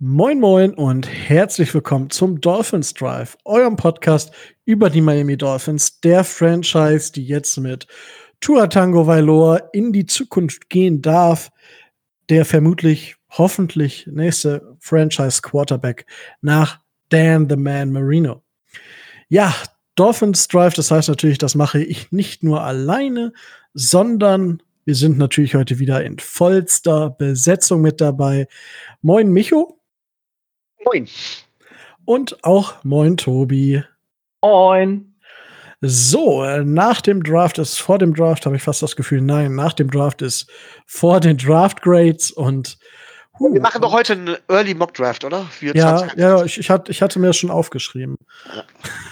Moin Moin und herzlich willkommen zum Dolphins Drive, eurem Podcast über die Miami Dolphins, der Franchise, die jetzt mit Tua Tagovailoa in die Zukunft gehen darf, der vermutlich, hoffentlich nächste Franchise Quarterback nach Dan the Man Marino. Ja, Dolphins Drive, das heißt natürlich, das mache ich nicht nur alleine, sondern wir sind natürlich heute wieder in vollster Besetzung mit dabei. Moin Micho. Moin. Und auch moin, Tobi. Moin. So, nach dem Draft ist vor dem Draft, habe ich fast das Gefühl, nein, nach dem Draft ist vor den Draft Grades und wir machen doch heute einen Early Mock Draft, oder? Ja, ich hatte mir das schon aufgeschrieben. Ja.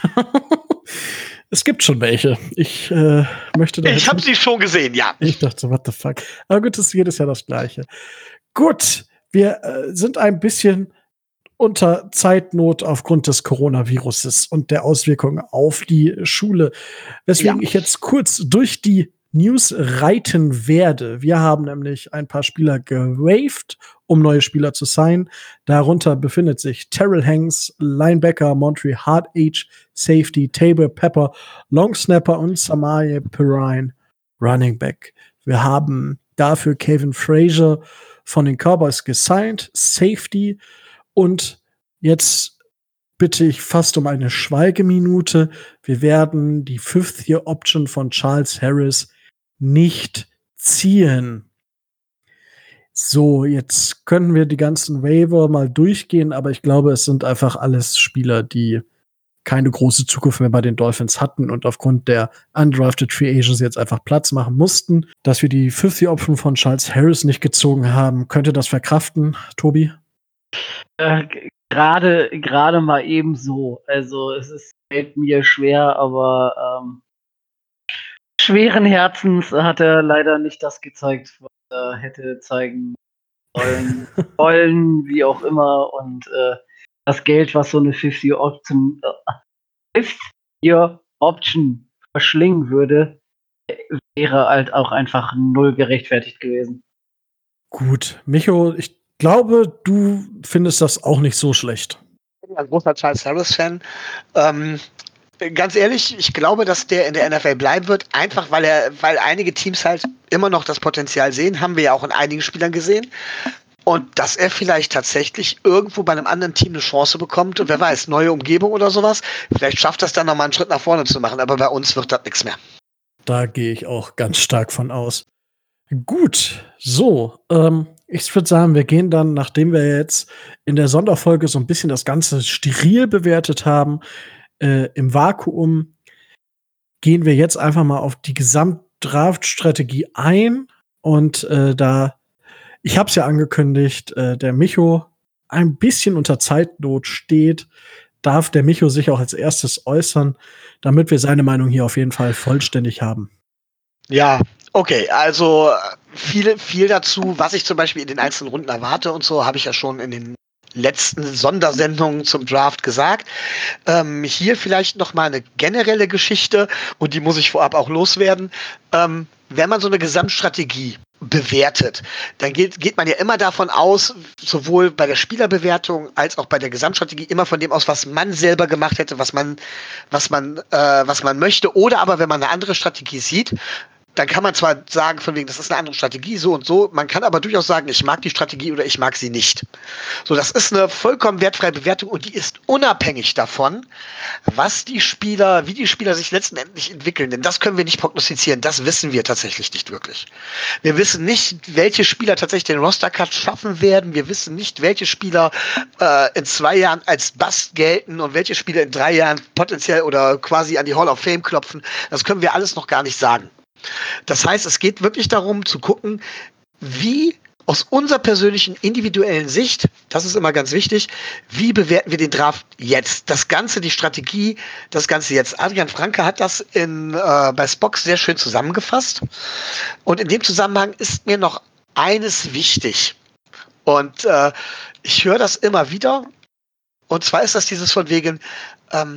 Es gibt schon welche. Ich möchte da. Ich habe sie schon gesehen, ja. Ich dachte so, what the fuck. Aber gut, das ist jedes Jahr das Gleiche. Gut, wir sind ein bisschen unter Zeitnot aufgrund des Coronaviruses und der Auswirkungen auf die Schule. Weswegen ich jetzt kurz durch die News reiten werde. Wir haben nämlich ein paar Spieler gewaved, um neue Spieler zu signen. Darunter befindet sich Terrell Hanks, Linebacker, Montre Hard Age, Safety, Tabor Pepper, Long Snapper und Samaje Perine, Running Back. Wir haben dafür Kevin Frazier von den Cowboys gesigned, Safety. Und jetzt bitte ich fast um eine Schweigeminute. Wir werden die Fifth-Year-Option von Charles Harris nicht ziehen. So, jetzt können wir die ganzen Waiver mal durchgehen, aber ich glaube, es sind einfach alles Spieler, die keine große Zukunft mehr bei den Dolphins hatten und aufgrund der undrafted Free Agents jetzt einfach Platz machen mussten. Dass wir die Fifth-Year-Option von Charles Harris nicht gezogen haben, könnte das verkraften, Tobi? Gerade mal eben so. Also fällt mir schwer, aber schweren Herzens hat er leider nicht das gezeigt, was er hätte zeigen wollen, wie auch immer. Und das Geld, was so eine Fifth-Year-Option verschlingen würde, wäre halt auch einfach null gerechtfertigt gewesen. Gut, Micho, ich glaube, du findest das auch nicht so schlecht. Ich bin ein großer Charles Harris-Fan. Ganz ehrlich, ich glaube, dass der in der NFL bleiben wird, einfach weil einige Teams halt immer noch das Potenzial sehen, haben wir ja auch in einigen Spielern gesehen. Und dass er vielleicht tatsächlich irgendwo bei einem anderen Team eine Chance bekommt und wer weiß, neue Umgebung oder sowas, vielleicht schafft das dann nochmal einen Schritt nach vorne zu machen, aber bei uns wird das nichts mehr. Da gehe ich auch ganz stark von aus. Gut, so, ich würde sagen, wir gehen dann, nachdem wir jetzt in der Sonderfolge so ein bisschen das Ganze steril bewertet haben, im Vakuum, gehen wir jetzt einfach mal auf die Gesamtdraft-Strategie ein. Und ich habe es ja angekündigt, der Micho ein bisschen unter Zeitnot steht, darf der Micho sich auch als erstes äußern, damit wir seine Meinung hier auf jeden Fall vollständig haben. Ja, okay, also viel dazu, was ich zum Beispiel in den einzelnen Runden erwarte und so, habe ich ja schon in den letzten Sondersendungen zum Draft gesagt. Hier vielleicht noch mal eine generelle Geschichte und die muss ich vorab auch loswerden. Wenn man so eine Gesamtstrategie bewertet, dann geht man ja immer davon aus, sowohl bei der Spielerbewertung als auch bei der Gesamtstrategie immer von dem aus, was man selber gemacht hätte, was man möchte, oder aber wenn man eine andere Strategie sieht, dann kann man zwar sagen, von wegen, das ist eine andere Strategie, so und so, man kann aber durchaus sagen, ich mag die Strategie oder ich mag sie nicht. So, das ist eine vollkommen wertfreie Bewertung und die ist unabhängig davon, wie die Spieler sich letztendlich entwickeln. Denn das können wir nicht prognostizieren, das wissen wir tatsächlich nicht wirklich. Wir wissen nicht, welche Spieler tatsächlich den Roster-Cut schaffen werden. Wir wissen nicht, welche Spieler in 2 Jahren als Bust gelten und welche Spieler in 3 Jahren potenziell oder quasi an die Hall of Fame klopfen. Das können wir alles noch gar nicht sagen. Das heißt, es geht wirklich darum zu gucken, wie aus unserer persönlichen individuellen Sicht, das ist immer ganz wichtig, wie bewerten wir den Draft jetzt? Das Ganze, die Strategie, das Ganze jetzt. Adrian Franke hat das bei Spox sehr schön zusammengefasst. Und in dem Zusammenhang ist mir noch eines wichtig. Und ich höre das immer wieder. Und zwar ist das dieses von wegen,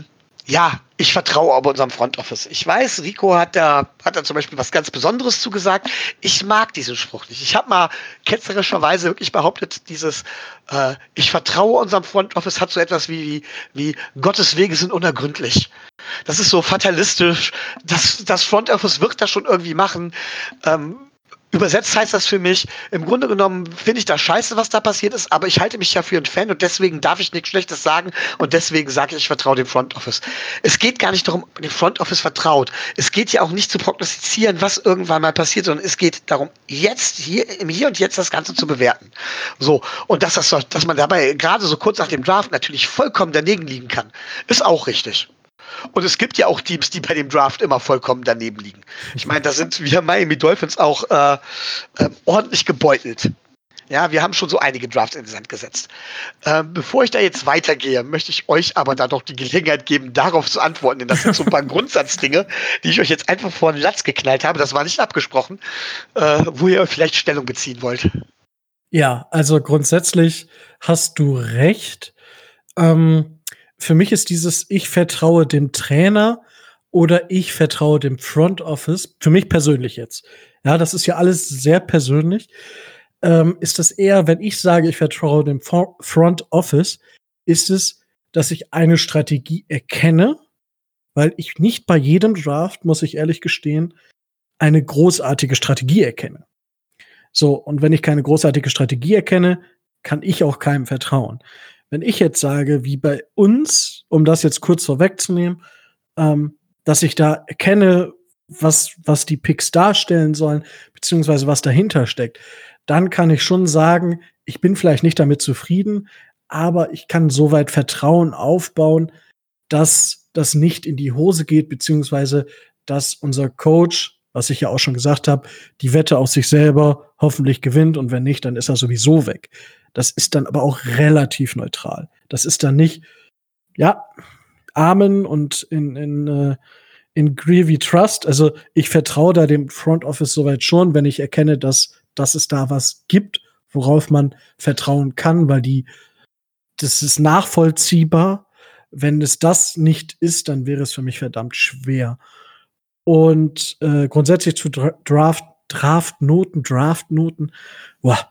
Ja, ich vertraue aber unserem Front Office. Ich weiß, Rico hat da zum Beispiel was ganz Besonderes zugesagt. Ich mag diesen Spruch nicht. Ich habe mal ketzerischerweise wirklich behauptet, ich vertraue unserem Front Office hat so etwas wie Gottes Wege sind unergründlich. Das ist so fatalistisch. Das Front Office wird das schon irgendwie machen. Übersetzt heißt das für mich, im Grunde genommen finde ich das scheiße, was da passiert ist, aber ich halte mich ja für einen Fan und deswegen darf ich nichts Schlechtes sagen und deswegen sage ich vertraue dem Front Office. Es geht gar nicht darum, ob dem Front Office vertraut. Es geht ja auch nicht zu prognostizieren, was irgendwann mal passiert, sondern es geht darum, im Hier und Jetzt das Ganze zu bewerten. So, und dass man dabei gerade so kurz nach dem Draft natürlich vollkommen daneben liegen kann, ist auch richtig. Und es gibt ja auch Teams, die bei dem Draft immer vollkommen daneben liegen. Ich meine, da sind wir Miami Dolphins auch ordentlich gebeutelt. Ja, wir haben schon so einige Drafts in den Sand gesetzt. Bevor ich da jetzt weitergehe, möchte ich euch aber da doch die Gelegenheit geben, darauf zu antworten. Denn das sind so ein paar Grundsatzdinge, die ich euch jetzt einfach vor den Latz geknallt habe. Das war nicht abgesprochen, wo ihr vielleicht Stellung beziehen wollt. Ja, also grundsätzlich hast du recht. Für mich ist ich vertraue dem Trainer oder ich vertraue dem Front Office, für mich persönlich jetzt. Ja, das ist ja alles sehr persönlich. Ist das eher, wenn ich sage, ich vertraue dem Front Office, ist es, dass ich eine Strategie erkenne, weil ich nicht bei jedem Draft, muss ich ehrlich gestehen, eine großartige Strategie erkenne. So, und wenn ich keine großartige Strategie erkenne, kann ich auch keinem vertrauen. Wenn ich jetzt sage, wie bei uns, um das jetzt kurz vorwegzunehmen, dass ich da erkenne, was die Picks darstellen sollen, beziehungsweise was dahinter steckt, dann kann ich schon sagen, ich bin vielleicht nicht damit zufrieden, aber ich kann soweit Vertrauen aufbauen, dass das nicht in die Hose geht, beziehungsweise dass unser Coach, was ich ja auch schon gesagt habe, die Wette auf sich selber hoffentlich gewinnt und wenn nicht, dann ist er sowieso weg. Das ist dann aber auch relativ neutral. Das ist dann nicht, ja, Amen und in Greavy Trust. Also ich vertraue da dem Front Office soweit schon, wenn ich erkenne, dass es da was gibt, worauf man vertrauen kann, weil das ist nachvollziehbar. Wenn es das nicht ist, dann wäre es für mich verdammt schwer. Und grundsätzlich zu Draftnoten, boah,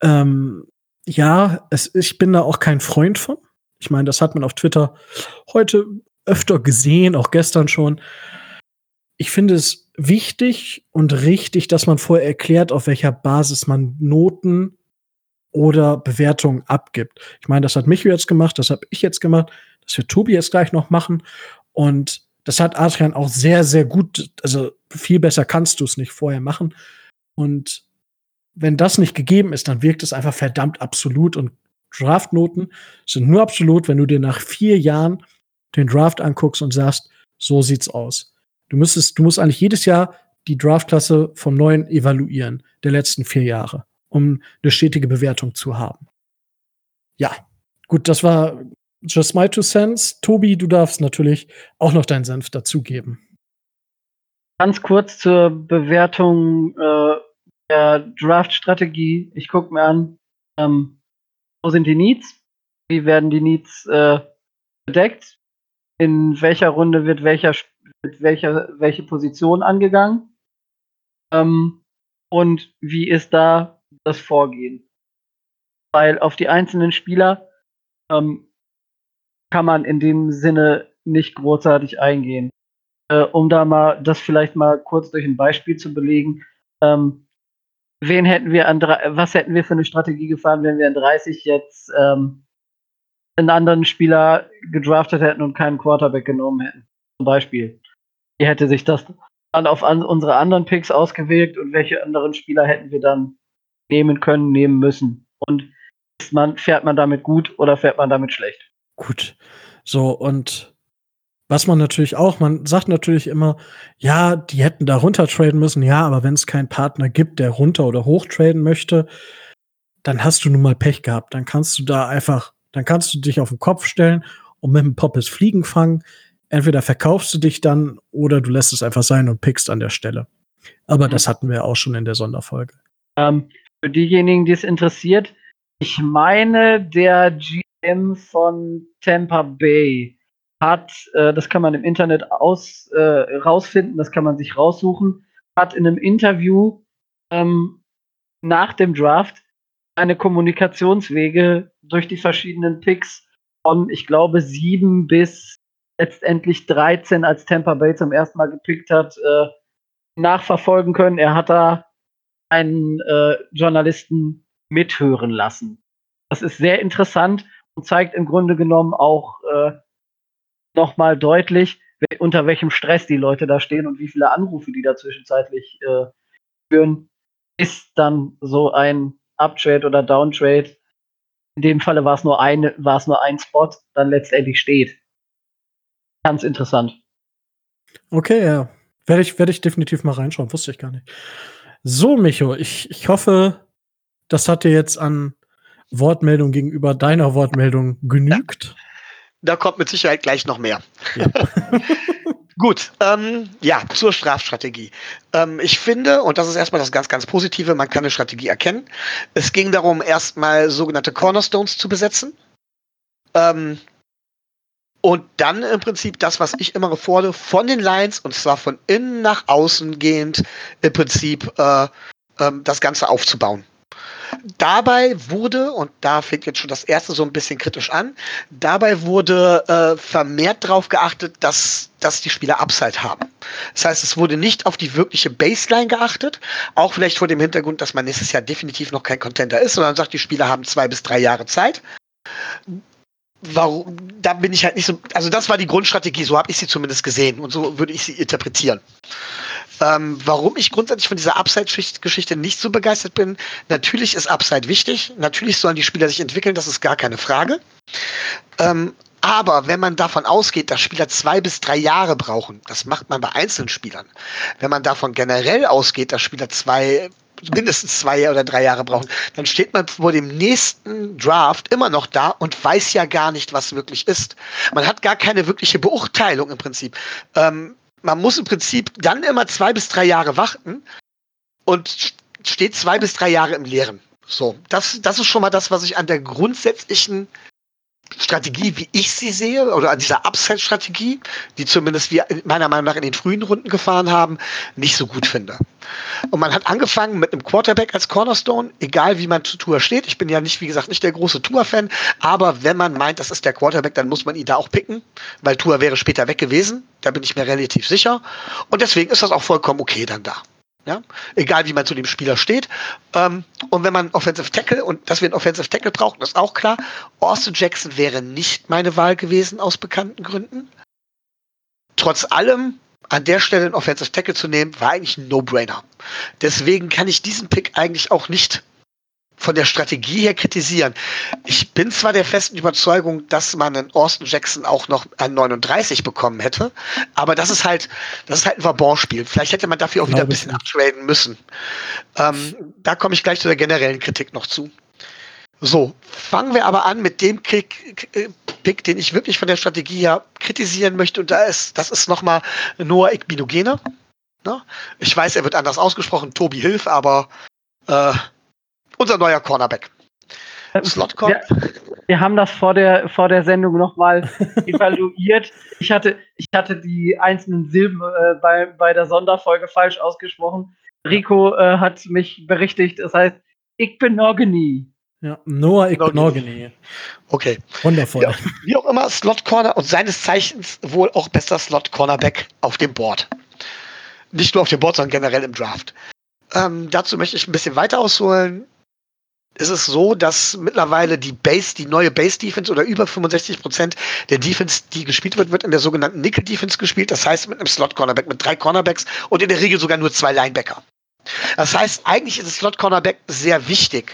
ja, ich bin da auch kein Freund von. Ich meine, das hat man auf Twitter heute öfter gesehen, auch gestern schon. Ich finde es wichtig und richtig, dass man vorher erklärt, auf welcher Basis man Noten oder Bewertungen abgibt. Ich meine, das hat Michael jetzt gemacht, das habe ich jetzt gemacht, das wird Tobi jetzt gleich noch machen. Und das hat Adrian auch sehr, sehr gut, also viel besser kannst du es nicht vorher machen. Und wenn das nicht gegeben ist, dann wirkt es einfach verdammt absolut. Und Draftnoten sind nur absolut, wenn du dir nach 4 Jahren den Draft anguckst und sagst, so sieht's aus. Du musst eigentlich jedes Jahr die Draftklasse vom Neuen evaluieren, der letzten 4 Jahre, um eine stetige Bewertung zu haben. Ja, gut, das war just my 2 cents. Tobi, du darfst natürlich auch noch deinen Senf dazugeben. Ganz kurz zur Bewertung der Draft-Strategie. Ich gucke mir an, wo sind die Needs? Wie werden die Needs bedeckt? In welcher Runde wird welche Position angegangen? Und wie ist da das Vorgehen? Weil auf die einzelnen Spieler kann man in dem Sinne nicht großartig eingehen. Um das vielleicht mal kurz durch ein Beispiel zu belegen. Was hätten wir für eine Strategie gefahren, wenn wir in 30 jetzt einen anderen Spieler gedraftet hätten und keinen Quarterback genommen hätten? Zum Beispiel. Wie hätte sich das dann auf unsere anderen Picks ausgewirkt und welche anderen Spieler hätten wir dann nehmen können, nehmen müssen? Und fährt man damit gut oder fährt man damit schlecht? Gut. So, und was man sagt natürlich immer, ja, die hätten da runter traden müssen, ja, aber wenn es keinen Partner gibt, der runter oder hoch traden möchte, dann hast du nun mal Pech gehabt. Dann kannst du dich auf den Kopf stellen und mit dem Poppes Fliegen fangen. Entweder verkaufst du dich dann oder du lässt es einfach sein und pickst an der Stelle. Aber das hatten wir auch schon in der Sonderfolge. Für diejenigen, die es interessiert, ich meine, der GM von Tampa Bay hat, das kann man im Internet rausfinden, das kann man sich raussuchen, hat in einem Interview nach dem Draft eine Kommunikationswege durch die verschiedenen Picks von, ich glaube, 7 bis letztendlich 13, als Tampa Bay zum ersten Mal gepickt hat, nachverfolgen können. Er hat da einen Journalisten mithören lassen. Das ist sehr interessant und zeigt im Grunde genommen auch nochmal deutlich, unter welchem Stress die Leute da stehen und wie viele Anrufe die da zwischenzeitlich führen, ist dann so ein Uptrade oder Downtrade. In dem Falle war es nur ein Spot, dann letztendlich steht. Ganz interessant. Okay, ja. Werde ich definitiv mal reinschauen. Wusste ich gar nicht. So, Micho, ich hoffe, das hat dir jetzt an Wortmeldung gegenüber deiner Wortmeldung genügt. Da kommt mit Sicherheit gleich noch mehr. Ja. Gut, zur Strafstrategie. Ich finde, und das ist erstmal das ganz, ganz Positive, man kann eine Strategie erkennen. Es ging darum, erstmal sogenannte Cornerstones zu besetzen. Und dann im Prinzip das, was ich immer fordere, von den Lions, und zwar von innen nach außen gehend, im Prinzip das Ganze aufzubauen. Dabei wurde, und da fängt jetzt schon das erste so ein bisschen kritisch an, dabei wurde vermehrt darauf geachtet, dass die Spieler Upside haben. Das heißt, es wurde nicht auf die wirkliche Baseline geachtet, auch vielleicht vor dem Hintergrund, dass man nächstes Jahr definitiv noch kein Contender ist, sondern sagt, die Spieler haben 2 bis 3 Jahre Zeit. Warum? Da bin ich halt nicht so, also das war die Grundstrategie, so habe ich sie zumindest gesehen und so würde ich sie interpretieren. Warum ich grundsätzlich von dieser Upside-Geschichte nicht so begeistert bin, natürlich ist Upside wichtig, natürlich sollen die Spieler sich entwickeln, das ist gar keine Frage. Aber wenn man davon ausgeht, dass Spieler 2 bis 3 Jahre brauchen, das macht man bei einzelnen Spielern. Wenn man davon generell ausgeht, dass Spieler mindestens 2 oder 3 Jahre brauchen, dann steht man vor dem nächsten Draft immer noch da und weiß ja gar nicht, was wirklich ist. Man hat gar keine wirkliche Beurteilung im Prinzip. Man muss im Prinzip dann immer 2 bis 3 Jahre warten und steht 2 bis 3 Jahre im Leeren. So, das ist schon mal das, was ich an der grundsätzlichen Strategie, wie ich sie sehe, oder an dieser Upside-Strategie, die zumindest wir meiner Meinung nach in den frühen Runden gefahren haben, nicht so gut finde. Und man hat angefangen mit einem Quarterback als Cornerstone, egal wie man zu Tua steht. Ich bin ja nicht, wie gesagt, nicht der große Tua-Fan, aber wenn man meint, das ist der Quarterback, dann muss man ihn da auch picken, weil Tua wäre später weg gewesen. Da bin ich mir relativ sicher. Und deswegen ist das auch vollkommen okay dann da. Ja? Egal wie man zu dem Spieler steht. Und wenn man Offensive Tackle, und dass wir einen Offensive Tackle brauchen, ist auch klar. Austin Jackson wäre nicht meine Wahl gewesen, aus bekannten Gründen. Trotz allem, an der Stelle einen Offensive Tackle zu nehmen, war eigentlich ein No-Brainer. Deswegen kann ich diesen Pick eigentlich auch nicht von der Strategie her kritisieren. Ich bin zwar der festen Überzeugung, dass man einen Austin Jackson auch noch an 39 bekommen hätte, aber das ist halt ein Vabon-Spiel. Vielleicht hätte man dafür auch wieder ein bisschen uptraden müssen. Da komme ich gleich zu der generellen Kritik noch zu. So, fangen wir aber an mit dem Pick, den ich wirklich von der Strategie her kritisieren möchte. Und das ist nochmal Noah Igbinogene. Ne? Ich weiß, er wird anders ausgesprochen, Tobi Hilf, aber unser neuer Cornerback. Slot-Corner. Wir haben das vor der Sendung nochmal evaluiert. Ich hatte die einzelnen Silben bei der Sonderfolge falsch ausgesprochen. Rico hat mich berichtigt, das heißt Igbinogene. Ja, Noah Igbinogene. Okay. Wundervoll. Ja, wie auch immer, Slot-Corner und seines Zeichens wohl auch bester Slot-Cornerback auf dem Board. Nicht nur auf dem Board, sondern generell im Draft. Dazu möchte ich ein bisschen weiter ausholen. Es ist so, dass mittlerweile die neue Base-Defense oder über 65% der Defense, die gespielt wird in der sogenannten Nickel-Defense gespielt. Das heißt mit einem Slot-Cornerback, mit 3 Cornerbacks und in der Regel sogar nur 2 Linebacker. Das heißt, eigentlich ist das Slot-Cornerback sehr wichtig.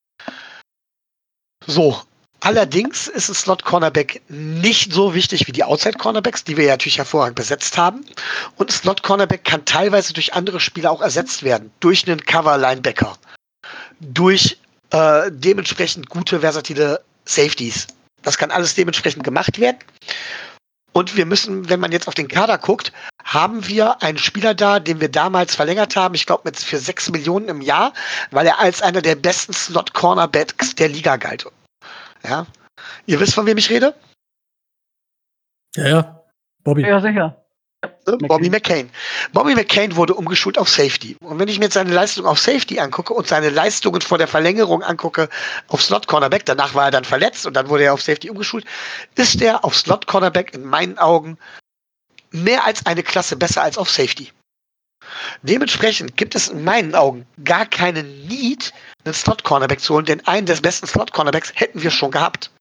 So, allerdings ist ein Slot-Cornerback nicht so wichtig wie die Outside-Cornerbacks, die wir ja natürlich hervorragend besetzt haben. Und ein Slot-Cornerback kann teilweise durch andere Spieler auch ersetzt werden. Durch einen Cover-Linebacker. Durch dementsprechend gute, versatile Safeties. Das kann alles dementsprechend gemacht werden. Und wir müssen, wenn man jetzt auf den Kader guckt, haben wir einen Spieler da, den wir damals verlängert haben, ich glaube für 6 Millionen im Jahr, weil er als einer der besten Slot-Cornerbacks der Liga galt. Ja? Ihr wisst, von wem ich rede? Ja. Bobby. Ja, sicher. Bobby McCain. Bobby McCain wurde umgeschult auf Safety. Und wenn ich mir jetzt seine Leistung auf Safety angucke und seine Leistungen vor der Verlängerung angucke auf Slot Cornerback, danach war er dann verletzt und dann wurde er auf Safety umgeschult, ist er auf Slot Cornerback in meinen Augen mehr als eine Klasse besser als auf Safety. Dementsprechend gibt es in meinen Augen gar keinen Need, einen Slot Cornerback zu holen, denn einen der besten Slot Cornerbacks hätten wir schon gehabt.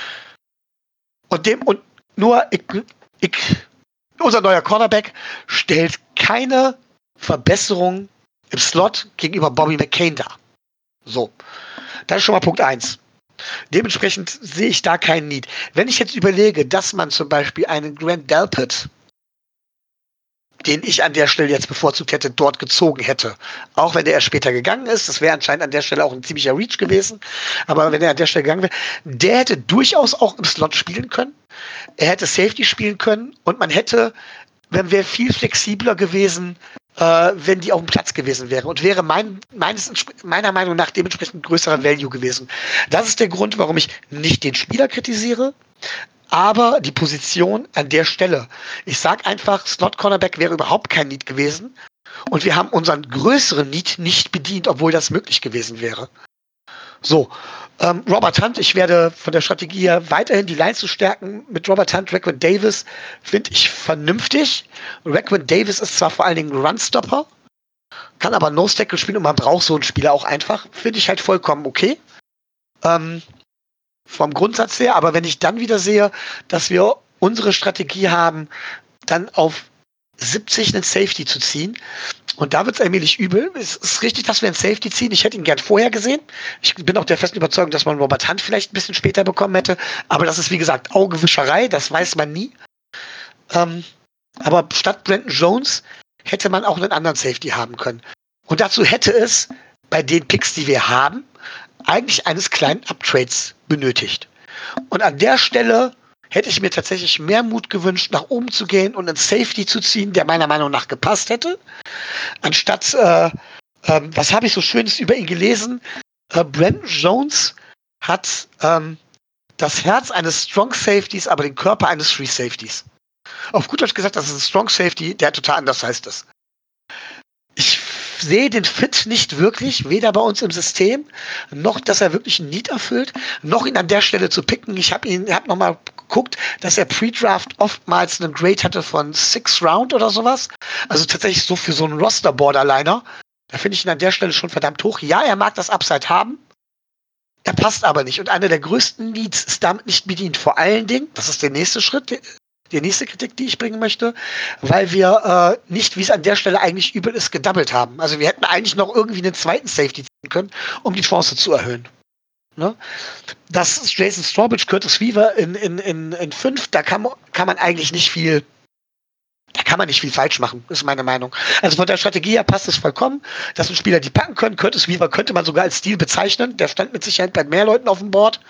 Unser neuer Cornerback stellt keine Verbesserung im Slot gegenüber Bobby McCain dar. So, das ist schon mal Punkt 1. Dementsprechend sehe ich da keinen Need. Wenn ich jetzt überlege, dass man zum Beispiel einen Grant Delpit, den ich an der Stelle jetzt bevorzugt hätte, dort gezogen hätte. Auch wenn der erst später gegangen ist. Das wäre anscheinend an der Stelle auch ein ziemlicher Reach gewesen. Aber wenn er an der Stelle gegangen wäre, der hätte durchaus auch im Slot spielen können. Er hätte Safety spielen können. Und man wäre viel flexibler gewesen, wenn die auf dem Platz gewesen wäre. Und wäre meiner Meinung nach dementsprechend größerer Value gewesen. Das ist der Grund, warum ich nicht den Spieler kritisiere, aber die Position an der Stelle. Ich sag einfach, Slot Cornerback wäre überhaupt kein Need gewesen und wir haben unseren größeren Need nicht bedient, obwohl das möglich gewesen wäre. So, Robert Hunt, ich werde von der Strategie her weiterhin die Line zu stärken mit Robert Hunt. Raekwon Davis finde ich vernünftig. Raekwon Davis ist zwar vor allen Dingen Runstopper, kann aber No-Tackle spielen und man braucht so einen Spieler auch einfach. Finde ich halt vollkommen okay. Vom Grundsatz her, aber wenn ich dann wieder sehe, dass wir unsere Strategie haben, dann auf 70 einen Safety zu ziehen, und da wird es allmählich übel. Es ist richtig, dass wir einen Safety ziehen. Ich hätte ihn gern vorher gesehen. Ich bin auch der festen Überzeugung, dass man Robert Hunt vielleicht ein bisschen später bekommen hätte, aber das ist, wie gesagt, Augenwischerei, das weiß man nie. Aber statt Brandon Jones hätte man auch einen anderen Safety haben können. Und dazu hätte es bei den Picks, die wir haben, eigentlich eines kleinen Uptrades benötigt. Und an der Stelle hätte ich mir tatsächlich mehr Mut gewünscht, nach oben zu gehen und einen Safety zu ziehen, der meiner Meinung nach gepasst hätte. Anstatt, was habe ich so Schönes über ihn gelesen? Brandon Jones hat das Herz eines Strong Safeties, aber den Körper eines Free Safeties. Auf gut Deutsch gesagt, das ist ein Strong Safety, der total anders heißt. Ich sehe den Fit nicht wirklich, weder bei uns im System, noch, dass er wirklich einen Need erfüllt, noch ihn an der Stelle zu picken. Ich habe nochmal geguckt, dass er Pre-Draft oftmals einen Grade hatte von 6 Round oder sowas. Also tatsächlich so für so einen Roster-Borderliner. Da finde ich ihn an der Stelle schon verdammt hoch. Ja, er mag das Upside haben. Er passt aber nicht. Und einer der größten Needs ist damit nicht bedient. Vor allen Dingen, das ist der nächste Schritt, die nächste Kritik, die ich bringen möchte, weil wir nicht, wie es an der Stelle eigentlich übel ist, gedoubled haben. Also wir hätten eigentlich noch irgendwie einen zweiten Safety ziehen können, um die Chance zu erhöhen. Ne? Das ist Jason Strawbridge, Curtis Weaver in 5, da kann man eigentlich nicht viel, da kann man nicht viel falsch machen, ist meine Meinung. Also von der Strategie her passt es vollkommen, dass ein Spieler die packen können. Curtis Weaver könnte man sogar als Stil bezeichnen, der stand mit Sicherheit bei mehr Leuten auf dem Board.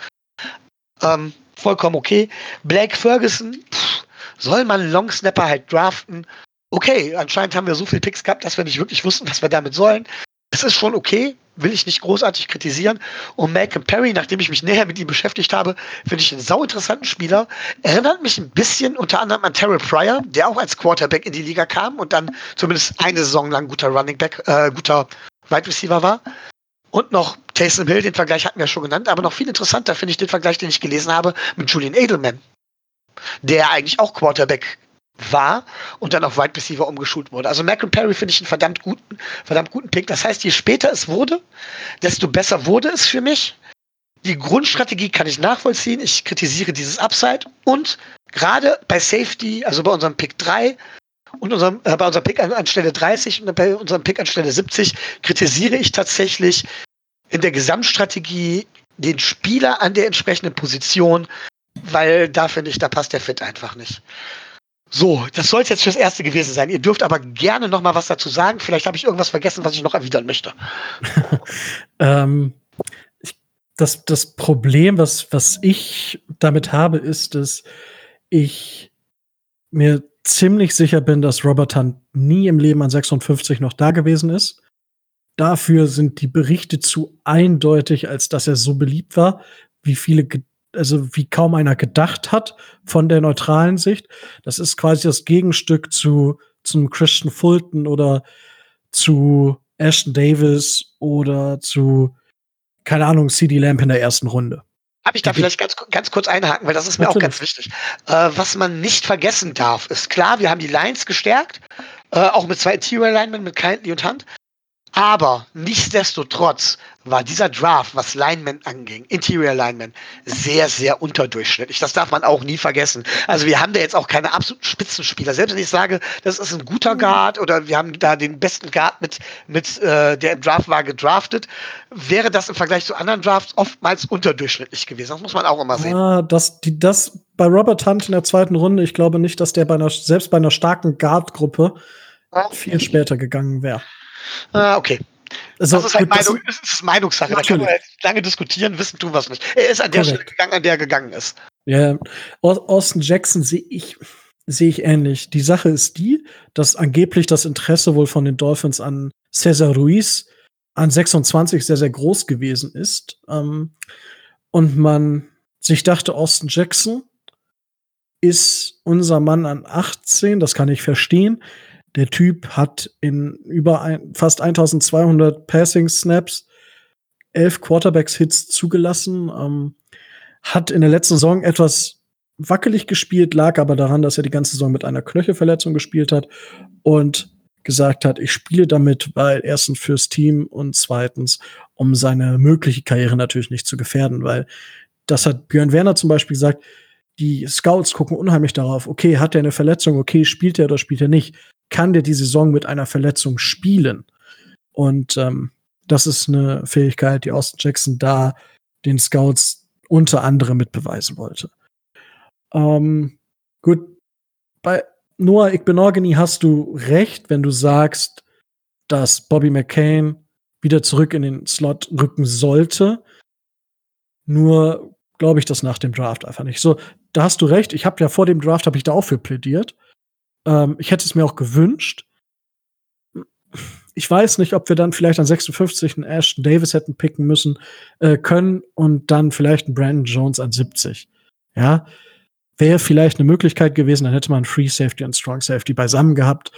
Vollkommen okay. Blake Ferguson, soll man Long Snapper halt draften? Okay, anscheinend haben wir so viele Picks gehabt, dass wir nicht wirklich wussten, was wir damit sollen. Es ist schon okay, will ich nicht großartig kritisieren. Und Malcolm Perry, nachdem ich mich näher mit ihm beschäftigt habe, finde ich einen sauinteressanten Spieler. Erinnert mich ein bisschen unter anderem an Terrell Pryor, der auch als Quarterback in die Liga kam und dann zumindest eine Saison lang guter guter Wide Receiver war. Und noch Taysom Hill, den Vergleich hatten wir schon genannt, aber noch viel interessanter finde ich den Vergleich, den ich gelesen habe mit Julian Edelman, der eigentlich auch Quarterback war und dann auf Wide Receiver umgeschult wurde. Also Malcolm Perry finde ich einen verdammt guten Pick. Das heißt, je später es wurde, desto besser wurde es für mich. Die Grundstrategie kann ich nachvollziehen. Ich kritisiere dieses Upside und gerade bei Safety, also bei unserem Pick 3 und bei unserem Pick an Stelle 30 und bei unserem Pick an Stelle 70 kritisiere ich tatsächlich in der Gesamtstrategie den Spieler an der entsprechenden Position, weil da finde ich, da passt der Fit einfach nicht. So, das soll es jetzt fürs Erste gewesen sein. Ihr dürft aber gerne noch mal was dazu sagen. Vielleicht habe ich irgendwas vergessen, was ich noch erwidern möchte. Das Problem, was ich damit habe, ist, dass ich mir ziemlich sicher bin, dass Robert Hunt nie im Leben an 56 noch da gewesen ist. Dafür sind die Berichte zu eindeutig, als dass er so beliebt war. Wie viele also wie kaum einer gedacht hat von der neutralen Sicht. Das ist quasi das Gegenstück zum Christian Fulton oder zu Ashton Davis oder zu, keine Ahnung, CeeDee Lamb in der ersten Runde. Habe ich da vielleicht ganz kurz einhaken, weil das ist mir auch ganz wichtig. Was man nicht vergessen darf, ist klar, wir haben die Lions gestärkt, auch mit 2 Interior Linemen, mit Kindly und Hunt. Aber nichtsdestotrotz war dieser Draft, was Linemen anging, Interior Linemen, sehr, sehr unterdurchschnittlich. Das darf man auch nie vergessen. Also wir haben da jetzt auch keine absoluten Spitzenspieler. Selbst wenn ich sage, das ist ein guter Guard oder wir haben da den besten Guard der im Draft war, gedraftet, wäre das im Vergleich zu anderen Drafts oftmals unterdurchschnittlich gewesen. Das muss man auch immer sehen. Das bei Robert Hunt in der 2. Runde, ich glaube nicht, dass der selbst bei einer starken Guard-Gruppe viel später gegangen wäre. Okay. Also, das ist halt Meinungssache. Da kann man jetzt lange diskutieren, wissen tun wir es nicht. Er ist an der Stelle gegangen, an der er gegangen ist. Ja, Austin Jackson sehe ich ähnlich. Die Sache ist die, dass angeblich das Interesse wohl von den Dolphins an Cesar Ruiz an 26 sehr, sehr groß gewesen ist. Und man sich dachte, Austin Jackson ist unser Mann an 18, das kann ich verstehen. Der Typ hat in fast 1200 Passing-Snaps 11 Quarterbacks-Hits zugelassen, hat in der letzten Saison etwas wackelig gespielt, lag aber daran, dass er die ganze Saison mit einer Knöchelverletzung gespielt hat und gesagt hat, ich spiele damit, weil erstens fürs Team und zweitens, um seine mögliche Karriere natürlich nicht zu gefährden, weil das hat Björn Werner zum Beispiel gesagt, die Scouts gucken unheimlich darauf, okay, hat er eine Verletzung, okay, spielt er oder spielt er nicht? Kann der die Saison mit einer Verletzung spielen? Und das ist eine Fähigkeit, die Austin Jackson da den Scouts unter anderem mit beweisen wollte. Gut, bei Noah Igbenogany hast du recht, wenn du sagst, dass Bobby McCain wieder zurück in den Slot rücken sollte. Nur glaube ich das nach dem Draft einfach nicht. So, da hast du recht. Ich habe ja vor dem Draft da auch für plädiert. Ich hätte es mir auch gewünscht. Ich weiß nicht, ob wir dann vielleicht an 56 einen Ashton Davis hätten picken müssen können und dann vielleicht einen Brandon Jones an 70. Ja, wäre vielleicht eine Möglichkeit gewesen. Dann hätte man Free Safety und Strong Safety beisammen gehabt.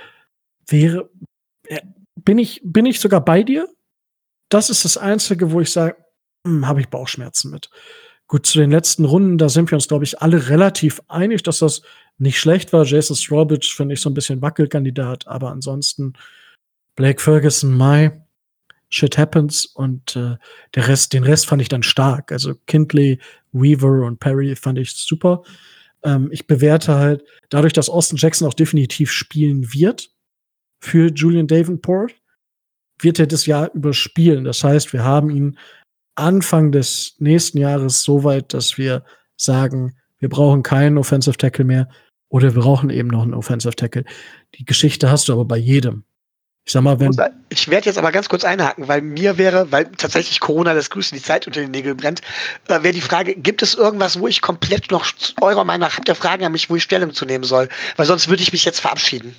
Bin ich sogar bei dir? Das ist das Einzige, wo ich sage, habe ich Bauchschmerzen mit. Gut, zu den letzten Runden, da sind wir uns, glaube ich, alle relativ einig, dass das nicht schlecht war. Jason Strawbridge finde ich so ein bisschen Wackelkandidat, aber ansonsten Blake Ferguson, Mai, Shit happens und den Rest fand ich dann stark. Also Kindley, Weaver und Perry fand ich super. Ich bewerte halt, dadurch, dass Austin Jackson auch definitiv spielen wird für Julian Davenport, wird er das Jahr überspielen. Das heißt, wir haben ihn Anfang des nächsten Jahres so weit, dass wir sagen, wir brauchen keinen Offensive Tackle mehr oder wir brauchen eben noch einen Offensive Tackle. Die Geschichte hast du aber bei jedem. Ich sag mal, ich werde jetzt aber ganz kurz einhaken, weil tatsächlich Corona das Grüßen die Zeit unter den Nägeln brennt, wäre die Frage, gibt es irgendwas, wo ich komplett noch eurer Meinung nach, habt ihr Fragen an mich, wo ich Stellung zu nehmen soll? Weil sonst würde ich mich jetzt verabschieden.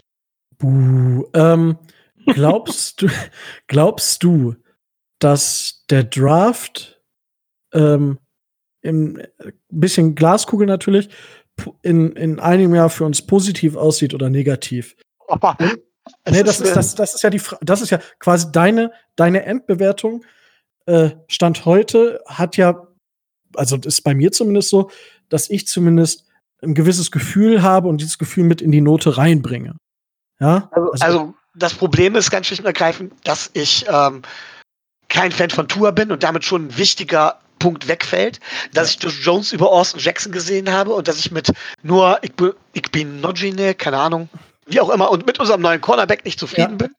Glaubst du, dass der Draft ein bisschen Glaskugel natürlich in einem Jahr für uns positiv aussieht oder negativ? Nee, das ist ja quasi deine Endbewertung. Stand heute hat ja, also das ist bei mir zumindest so, dass ich zumindest ein gewisses Gefühl habe und dieses Gefühl mit in die Note reinbringe. Ja? Also das Problem ist ganz schlicht und ergreifend, dass ich kein Fan von Tua bin und damit schon ein wichtiger Punkt wegfällt, dass ich Josh Jones über Austin Jackson gesehen habe und dass ich mit nur Igbenogany, keine Ahnung, wie auch immer, und mit unserem neuen Cornerback nicht zufrieden bin.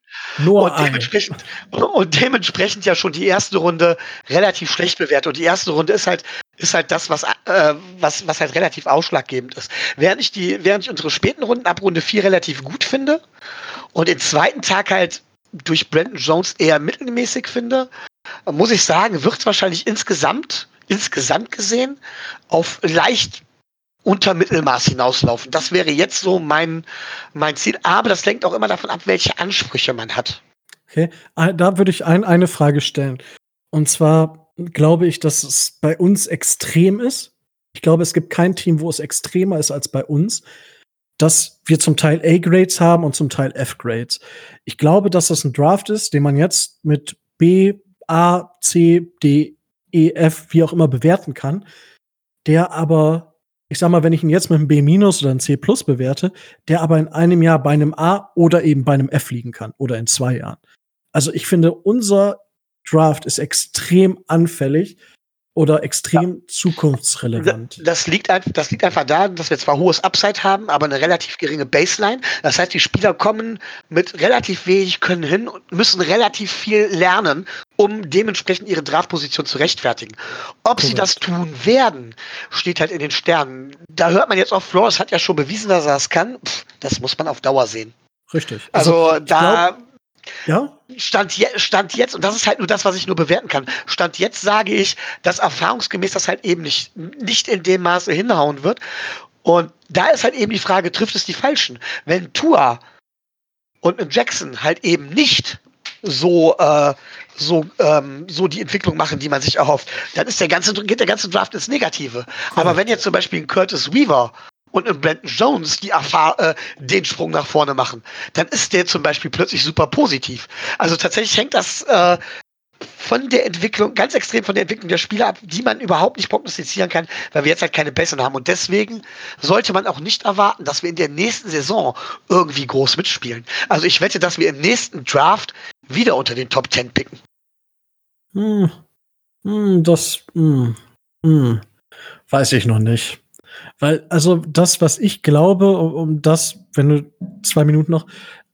Und dementsprechend ja schon die erste Runde relativ schlecht bewertet. Und die erste Runde ist halt das, was halt relativ ausschlaggebend ist. Während ich unsere späten Runden ab Runde 4 relativ gut finde und den zweiten Tag halt durch Brandon Jones eher mittelmäßig finde, muss ich sagen, wird es wahrscheinlich insgesamt gesehen auf leicht unter Mittelmaß hinauslaufen. Das wäre jetzt so mein Ziel. Aber das lenkt auch immer davon ab, welche Ansprüche man hat. Okay, da würde ich eine Frage stellen. Und zwar, glaube ich, dass es bei uns extrem ist. Ich glaube, es gibt kein Team, wo es extremer ist als bei uns, dass wir zum Teil A-Grades haben und zum Teil F-Grades. Ich glaube, dass das ein Draft ist, den man jetzt mit B, A, C, D, E, F, wie auch immer bewerten kann, der aber, ich sag mal, wenn ich ihn jetzt mit einem B- oder einem C+ bewerte, der aber in einem Jahr bei einem A oder eben bei einem F liegen kann oder in 2 Jahren. Also ich finde, unser Draft ist extrem anfällig oder extrem zukunftsrelevant. Das liegt einfach daran, dass wir zwar hohes Upside haben, aber eine relativ geringe Baseline. Das heißt, die Spieler kommen mit relativ wenig Können hin und müssen relativ viel lernen, um dementsprechend ihre Draftposition zu rechtfertigen. Ob sie das tun werden, steht halt in den Sternen. Da hört man jetzt auf, Flores hat ja schon bewiesen, dass er das kann. Das muss man auf Dauer sehen. Richtig. Also da ja? Stand jetzt, und das ist halt nur das, was ich nur bewerten kann, Stand jetzt sage ich, dass erfahrungsgemäß das halt eben nicht in dem Maße hinhauen wird. Und da ist halt eben die Frage, trifft es die Falschen? Wenn Tua und Jackson halt eben nicht so die Entwicklung machen, die man sich erhofft, dann geht der ganze Draft ins Negative. Aber wenn jetzt zum Beispiel ein Curtis Weaver und ein Brandon Jones den Sprung nach vorne machen, dann ist der zum Beispiel plötzlich super positiv. Also tatsächlich hängt das von der Entwicklung, ganz extrem von der Entwicklung der Spieler ab, die man überhaupt nicht prognostizieren kann, weil wir jetzt halt keine besseren haben. Und deswegen sollte man auch nicht erwarten, dass wir in der nächsten Saison irgendwie groß mitspielen. Also ich wette, dass wir im nächsten Draft wieder unter den Top 10 picken. Weiß ich noch nicht. Weil, also das, was ich glaube, wenn du 2 Minuten noch,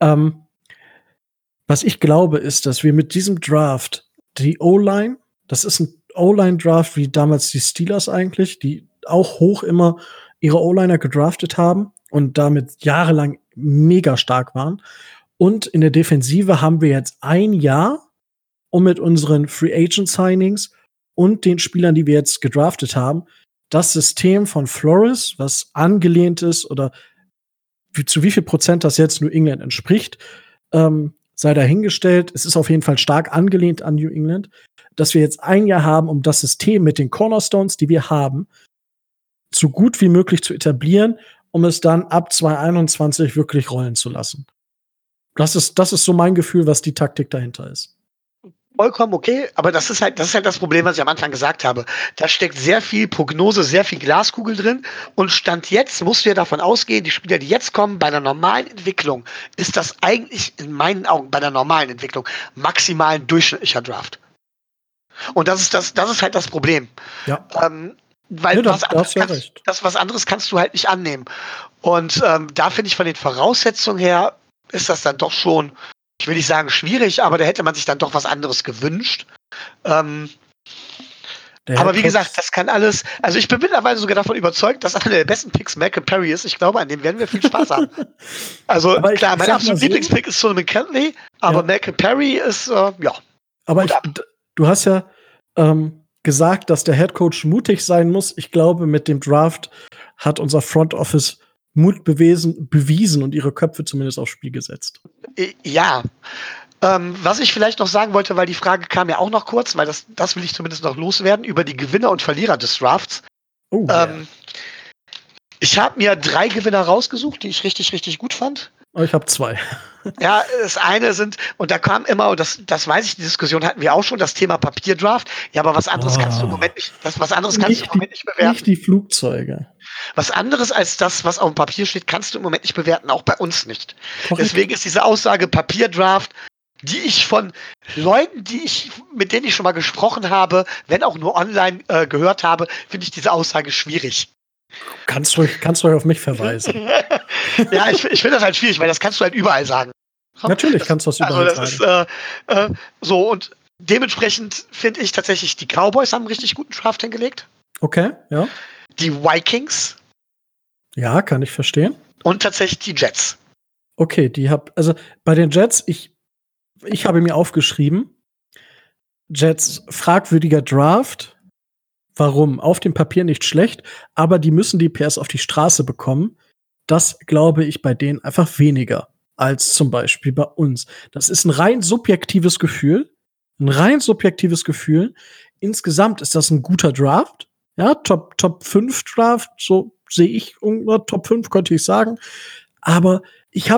was ich glaube, ist, dass wir mit diesem Draft die O-Line, das ist ein O-Line-Draft wie damals die Steelers eigentlich, die auch hoch immer ihre O-Liner gedraftet haben und damit jahrelang mega stark waren. Und in der Defensive haben wir jetzt ein Jahr, um mit unseren Free Agent Signings und den Spielern, die wir jetzt gedraftet haben, das System von Flores, was angelehnt ist oder zu wie viel Prozent das jetzt New England entspricht, sei dahingestellt. Es ist auf jeden Fall stark angelehnt an New England, dass wir jetzt ein Jahr haben, um das System mit den Cornerstones, die wir haben, so gut wie möglich zu etablieren, um es dann ab 2021 wirklich rollen zu lassen. Das ist so mein Gefühl, was die Taktik dahinter ist. Vollkommen okay, aber das ist halt das Problem, was ich am Anfang gesagt habe. Da steckt sehr viel Prognose, sehr viel Glaskugel drin. Und Stand jetzt musst du ja davon ausgehen, die Spieler, die jetzt kommen, bei einer normalen Entwicklung, ist das eigentlich in meinen Augen bei der normalen Entwicklung maximal ein durchschnittlicher Draft. Und das ist halt das Problem. Ja. Weil was anderes kannst du halt nicht annehmen. Und da finde ich von den Voraussetzungen her, ist das dann doch schon, ich will nicht sagen schwierig, aber da hätte man sich dann doch was anderes gewünscht. Aber wie gesagt, das kann alles, also ich bin mittlerweile sogar davon überzeugt, dass einer der besten Picks Malcolm Perry ist. Ich glaube, an dem werden wir viel Spaß haben. Also klar, mein absoluter Lieblingspick ist Solomon Kentley, aber Malcolm Perry ist, ja. Aber du hast ja gesagt, dass der Headcoach mutig sein muss. Ich glaube, mit dem Draft hat unser Front Office Mut bewiesen und ihre Köpfe zumindest aufs Spiel gesetzt. Ja. Was ich vielleicht noch sagen wollte, weil die Frage kam ja auch noch kurz, weil das will ich zumindest noch loswerden, über die Gewinner und Verlierer des Drafts. Ich habe mir 3 Gewinner rausgesucht, die ich richtig, richtig gut fand. Ich habe 2. Ja, das eine sind, und da kam immer, und das weiß ich, die Diskussion hatten wir auch schon, das Thema Papierdraft. Ja, aber was anderes kannst du im Moment nicht, nicht bewerten. Nicht die Flugzeuge. Was anderes als das, was auf dem Papier steht, kannst du im Moment nicht bewerten, auch bei uns nicht. Korrekt. Deswegen ist diese Aussage Papierdraft, die ich von Leuten, mit denen ich schon mal gesprochen habe, wenn auch nur online gehört habe, finde ich diese Aussage schwierig. Kannst du auf mich verweisen. Ja, ich finde das halt schwierig, weil das kannst du halt überall sagen. Natürlich kannst du das überall sagen. Ist, so, und dementsprechend finde ich tatsächlich, die Cowboys haben einen richtig guten Draft hingelegt. Okay, ja. Die Vikings. Ja, kann ich verstehen. Und tatsächlich die Jets. Okay, also bei den Jets, ich habe mir aufgeschrieben, Jets fragwürdiger Draft. Warum? Auf dem Papier nicht schlecht, aber die müssen die PS auf die Straße bekommen. Das glaube ich bei denen einfach weniger als zum Beispiel bei uns. Das ist ein rein subjektives Gefühl. ein rein subjektives Gefühl. Insgesamt ist das ein guter Draft. Ja, Top 5 Draft, so sehe ich, Top 5 könnte ich sagen. Aber ich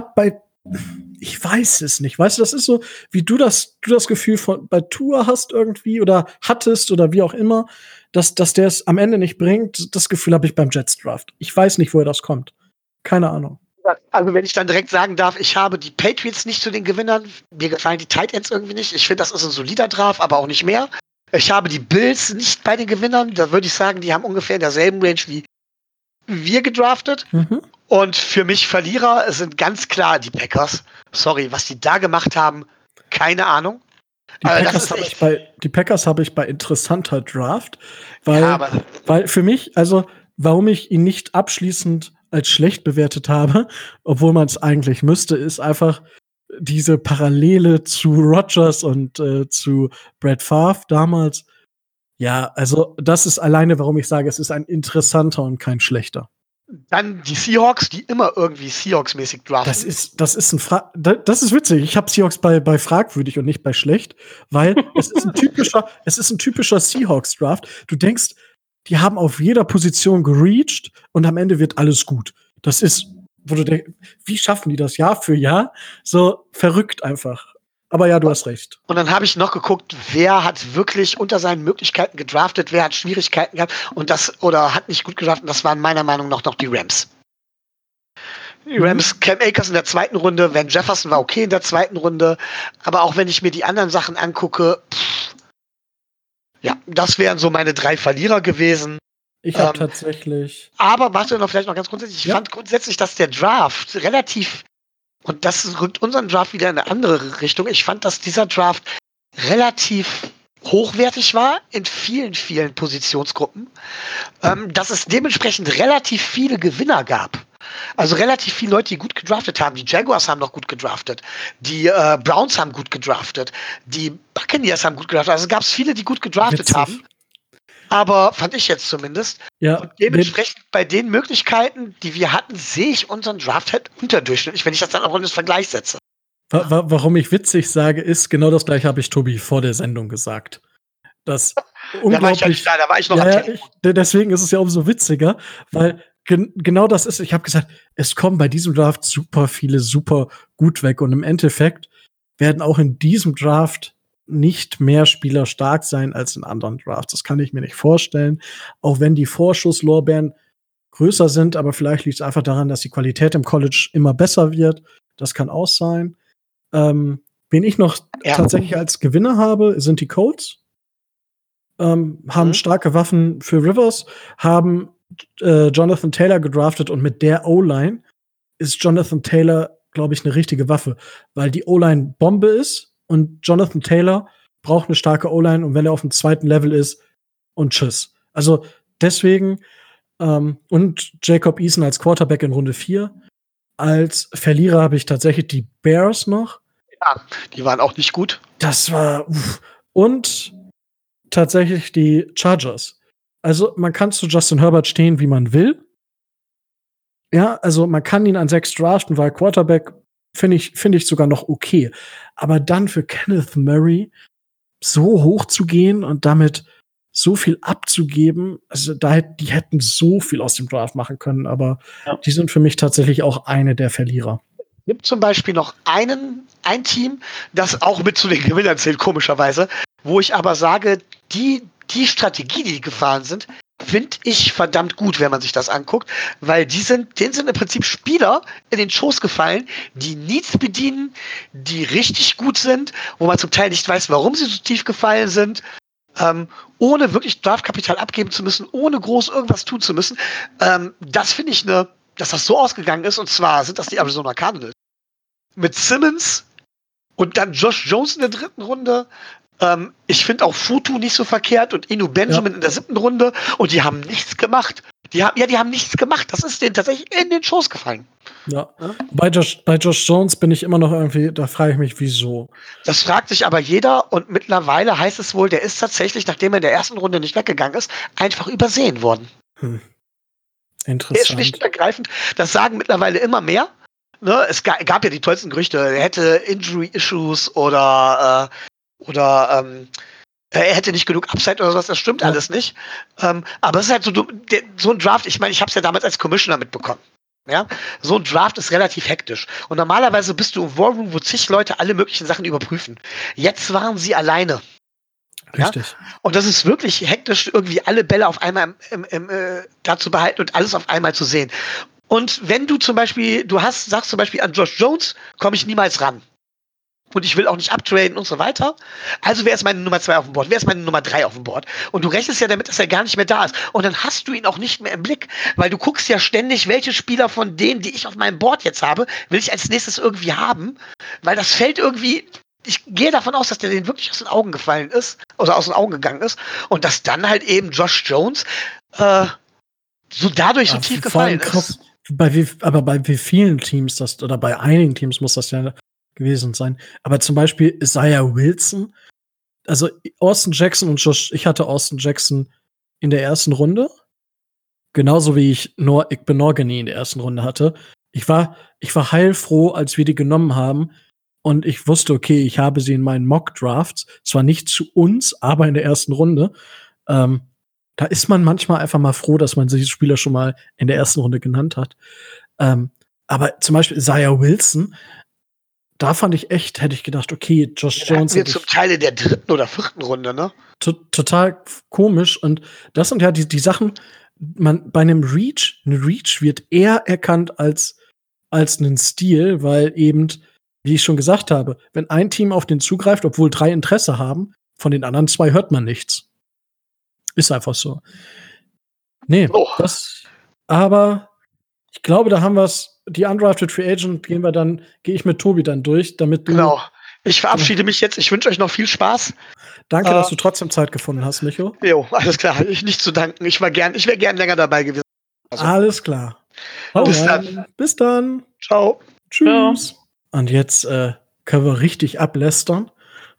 weiß es nicht. Weißt du, das ist so, wie du das Gefühl bei Tua hast irgendwie oder hattest oder wie auch immer, dass der es am Ende nicht bringt. Das Gefühl habe ich beim Jets Draft. Ich weiß nicht, woher das kommt. Keine Ahnung. Also wenn ich dann direkt sagen darf, ich habe die Patriots nicht zu den Gewinnern. Mir gefallen die Tight Ends irgendwie nicht. Ich finde, das ist ein solider Draft, aber auch nicht mehr. Ich habe die Bills nicht bei den Gewinnern. Da würde ich sagen, die haben ungefähr in derselben Range wie wir gedraftet. Mhm. Und für mich Verlierer sind ganz klar die Packers. Sorry, was die da gemacht haben, keine Ahnung. Die Packers habe ich bei interessanter Draft, weil für mich, also warum ich ihn nicht abschließend als schlecht bewertet habe, obwohl man es eigentlich müsste, ist einfach diese Parallele zu Rodgers und zu Brett Favre damals. Ja, also das ist alleine, warum ich sage, es ist ein interessanter und kein schlechter. Dann die Seahawks, die immer irgendwie Seahawks-mäßig draften. Das ist witzig. Ich habe Seahawks bei fragwürdig und nicht bei schlecht, weil es ist ein typischer Seahawks-Draft. Du denkst, die haben auf jeder Position gereached und am Ende wird alles gut. Das ist, wo du denkst, wie schaffen die das Jahr für Jahr? So verrückt einfach. Aber ja, du hast recht. Und dann habe ich noch geguckt, wer hat wirklich unter seinen Möglichkeiten gedraftet, wer hat Schwierigkeiten gehabt oder hat nicht gut gedraftet. Und das waren meiner Meinung nach noch die Rams. Die Rams, Cam Akers in der zweiten Runde, Van Jefferson war okay in der zweiten Runde. Aber auch wenn ich mir die anderen Sachen angucke, ja, das wären so meine 3 Verlierer gewesen. Ich habe tatsächlich. Aber warte noch vielleicht noch ganz grundsätzlich. Ich fand grundsätzlich, dass der Draft relativ, und das rückt unseren Draft wieder in eine andere Richtung. Ich fand, dass dieser Draft relativ hochwertig war in vielen, vielen Positionsgruppen. Dass es dementsprechend relativ viele Gewinner gab. Also relativ viele Leute, die gut gedraftet haben. Die Jaguars haben noch gut gedraftet. Die Browns haben gut gedraftet. Die Buccaneers haben gut gedraftet. Also gab es viele, die gut gedraftet haben. Aber fand ich jetzt zumindest. Ja, und dementsprechend bei den Möglichkeiten, die wir hatten, sehe ich unseren Draft halt unterdurchschnittlich, wenn ich das dann auch in das Vergleich setze. Warum ich witzig sage, ist, genau das gleiche habe ich Tobi vor der Sendung gesagt. Das unglaublich. Da war ich noch deswegen ist es ja umso witziger, weil genau das ist, ich habe gesagt, es kommen bei diesem Draft super viele super gut weg und im Endeffekt werden auch in diesem Draft nicht mehr Spieler stark sein als in anderen Drafts. Das kann ich mir nicht vorstellen. Auch wenn die Vorschusslorbeeren größer sind, aber vielleicht liegt es einfach daran, dass die Qualität im College immer besser wird. Das kann auch sein. Wen ich noch tatsächlich als Gewinner habe, sind die Colts. Haben starke Waffen für Rivers, haben Jonathan Taylor gedraftet und mit der O-Line ist Jonathan Taylor, glaube ich, eine richtige Waffe, weil die O-Line Bombe ist. Und Jonathan Taylor braucht eine starke O-Line und wenn er auf dem zweiten Level ist und tschüss. Also deswegen und Jacob Eason als Quarterback in Runde 4. Als Verlierer habe ich tatsächlich die Bears noch. Ja, die waren auch nicht gut. Das war und tatsächlich die Chargers. Also man kann zu Justin Herbert stehen, wie man will. Ja, also man kann ihn an 6 draften, weil Quarterback finde ich sogar noch okay. Aber dann für Kenneth Murray so hoch zu gehen und damit so viel abzugeben, also die hätten so viel aus dem Draft machen können, aber die sind für mich tatsächlich auch eine der Verlierer. Es gibt zum Beispiel noch ein Team, das auch mit zu den Gewinnern zählt, komischerweise, wo ich aber sage, die Strategie, die gefahren sind, finde ich verdammt gut, wenn man sich das anguckt, weil denen sind im Prinzip Spieler in den Schoß gefallen, die Needs bedienen, die richtig gut sind, wo man zum Teil nicht weiß, warum sie so tief gefallen sind, ohne wirklich Draftkapital abgeben zu müssen, ohne groß irgendwas tun zu müssen. Das finde ich, dass das so ausgegangen ist, und zwar sind das die Arizona Cardinals. Mit Simmons und dann Josh Jones in der 3. Runde. Ich finde auch Futu nicht so verkehrt und Inu Benjamin in der 7. Runde und die haben nichts gemacht. Die haben nichts gemacht. Das ist denen tatsächlich in den Schoß gefallen. Ja. Bei Josh Jones bin ich immer noch irgendwie, da frage ich mich, wieso. Das fragt sich aber jeder und mittlerweile heißt es wohl, der ist tatsächlich, nachdem er in der 1. Runde nicht weggegangen ist, einfach übersehen worden. Interessant. Der ist schlicht und ergreifend, das sagen mittlerweile immer mehr. Ne? Es gab ja die tollsten Gerüchte, er hätte Injury-Issues oder oder er hätte nicht genug Upside oder sowas, das stimmt alles nicht. Aber es ist halt so ein Draft, ich meine, ich habe es ja damals als Commissioner mitbekommen. Ja? So ein Draft ist relativ hektisch. Und normalerweise bist du im War Room, wo zig Leute alle möglichen Sachen überprüfen. Jetzt waren sie alleine. Richtig. Ja? Und das ist wirklich hektisch, irgendwie alle Bälle auf einmal da zu behalten und alles auf einmal zu sehen. Und wenn du zum Beispiel, sagst zum Beispiel an Josh Jones, komme ich niemals ran. Und ich will auch nicht uptraden und so weiter. Also wer ist meine Nummer 2 auf dem Board? Wer ist meine Nummer 3 auf dem Board? Und du rechnest ja damit, dass er gar nicht mehr da ist. Und dann hast du ihn auch nicht mehr im Blick, weil du guckst ja ständig, welche Spieler von denen, die ich auf meinem Board jetzt habe, will ich als nächstes irgendwie haben. Weil das Feld irgendwie, ich gehe davon aus, dass der denen wirklich aus den Augen gefallen ist, oder aus den Augen gegangen ist. Und dass dann halt eben Josh Jones so dadurch so tief gefallen ist. Bei wie vielen Teams das, oder bei einigen Teams muss das ja gewesen sein. Aber zum Beispiel Isaiah Wilson, also Austin Jackson und ich hatte Austin Jackson in der ersten Runde, genauso wie ich Igbenogany in der ersten Runde hatte. Ich war heilfroh, als wir die genommen haben und ich wusste, okay, ich habe sie in meinen Mock-Drafts, zwar nicht zu uns, aber in der ersten Runde. Da ist man manchmal einfach mal froh, dass man diese Spieler schon mal in der ersten Runde genannt hat. Aber zum Beispiel Isaiah Wilson, da hätte ich gedacht, okay, Josh Jones. Wir zum Teil in der 3. oder 4. Runde, ne? Total komisch. Und das sind ja die Sachen, bei einem Reach wird eher erkannt als einen Stil, weil eben, wie ich schon gesagt habe, wenn ein Team auf den zugreift, obwohl 3 Interesse haben, von den anderen 2 hört man nichts. Ist einfach so. Nee, aber ich glaube, da haben wir es. Die Undrafted Free Agent gehe ich mit Tobi dann durch, damit du. Genau. Ich verabschiede mich jetzt. Ich wünsche euch noch viel Spaß. Danke, dass du trotzdem Zeit gefunden hast, Micho. Jo, alles klar. Ich nicht zu danken. Ich wäre gern länger dabei gewesen. Also. Alles klar. Bis dann. Ciao. Tschüss. Ciao. Und jetzt können wir richtig ablästern.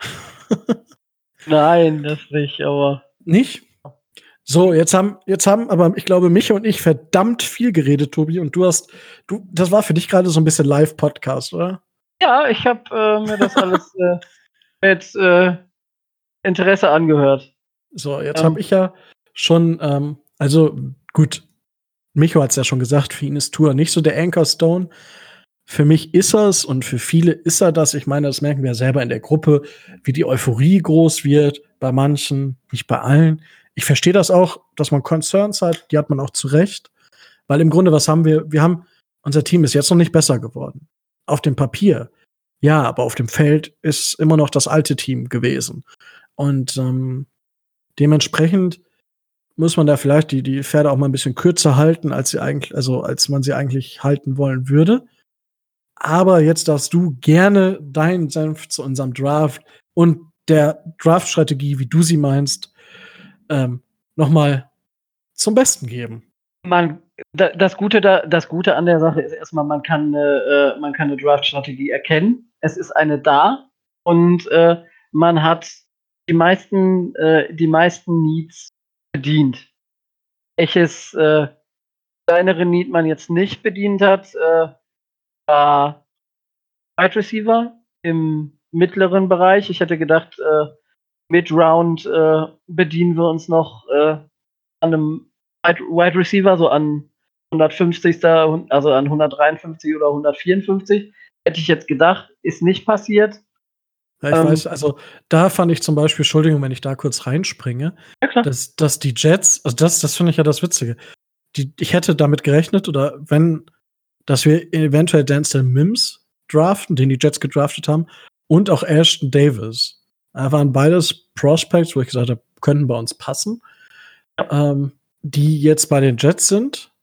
Nein, das nicht, aber. Nicht? So, jetzt haben aber, ich glaube, Micha und ich verdammt viel geredet, Tobi. Und das war für dich gerade so ein bisschen Live-Podcast, oder? Ja, ich habe mir das alles mit Interesse angehört. So, jetzt habe ich ja schon, also gut, Micho hat es ja schon gesagt, für ihn ist Tour nicht so der Anchor Stone. Für mich ist er's und für viele ist er das. Ich meine, das merken wir ja selber in der Gruppe, wie die Euphorie groß wird, bei manchen, nicht bei allen. Ich verstehe das auch, dass man Concerns hat, die hat man auch zu Recht. Weil im Grunde, was haben wir? Unser Team ist jetzt noch nicht besser geworden. Auf dem Papier. Ja, aber auf dem Feld ist immer noch das alte Team gewesen. Und dementsprechend muss man da vielleicht die Pferde auch mal ein bisschen kürzer halten, als man sie eigentlich halten wollen würde. Aber jetzt darfst du gerne deinen Senf zu unserem Draft und der Draft-Strategie, wie du sie meinst, noch mal zum Besten geben. Das Gute an der Sache ist erstmal, man kann eine Draft-Strategie erkennen. Es ist eine da und man hat die meisten Needs bedient. Welches kleinere Need man jetzt nicht bedient hat, war Wide Receiver im mittleren Bereich. Ich hätte gedacht, Mid-Round bedienen wir uns noch an einem Wide Receiver, so an 150. Also an 153 oder 154. Hätte ich jetzt gedacht, ist nicht passiert. Ja, ich weiß, also da fand ich zum Beispiel, Entschuldigung, wenn ich da kurz reinspringe, ja, dass die Jets, also das finde ich ja das Witzige. Ich hätte damit gerechnet, dass wir eventuell Denzel Mims draften, den die Jets gedraftet haben, und auch Ashton Davis. Da waren beides Prospects, wo ich gesagt habe, könnten bei uns passen. Die jetzt bei den Jets sind,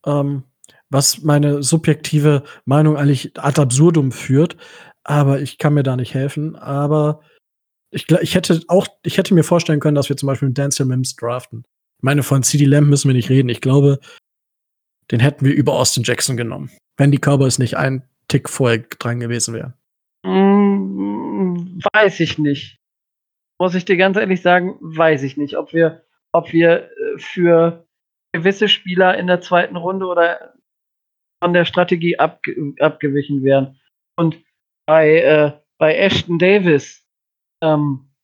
was meine subjektive Meinung eigentlich ad absurdum führt, aber ich kann mir da nicht helfen. Aber ich hätte mir vorstellen können, dass wir zum Beispiel Denzel Mims draften. Ich meine, von CeeDee Lamb müssen wir nicht reden. Ich glaube, den hätten wir über Austin Jackson genommen, wenn die Cowboys nicht einen Tick vorher dran gewesen wären. Weiß ich nicht. Muss ich dir ganz ehrlich sagen, weiß ich nicht, ob wir für gewisse Spieler in der 2. Runde oder von der Strategie abgewichen wären. Und bei Ashton Davis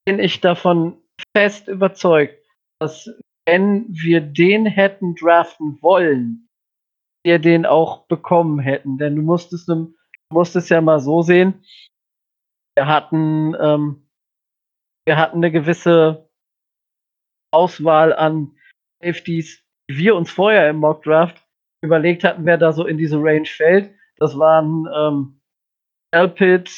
bin ich davon fest überzeugt, dass wenn wir den hätten draften wollen, wir den auch bekommen hätten. Denn du musstest ja mal so sehen, wir hatten eine gewisse Auswahl an Safeties, die wir uns vorher im Mock Draft überlegt hatten, wer da so in diese Range fällt. Das waren Alpit,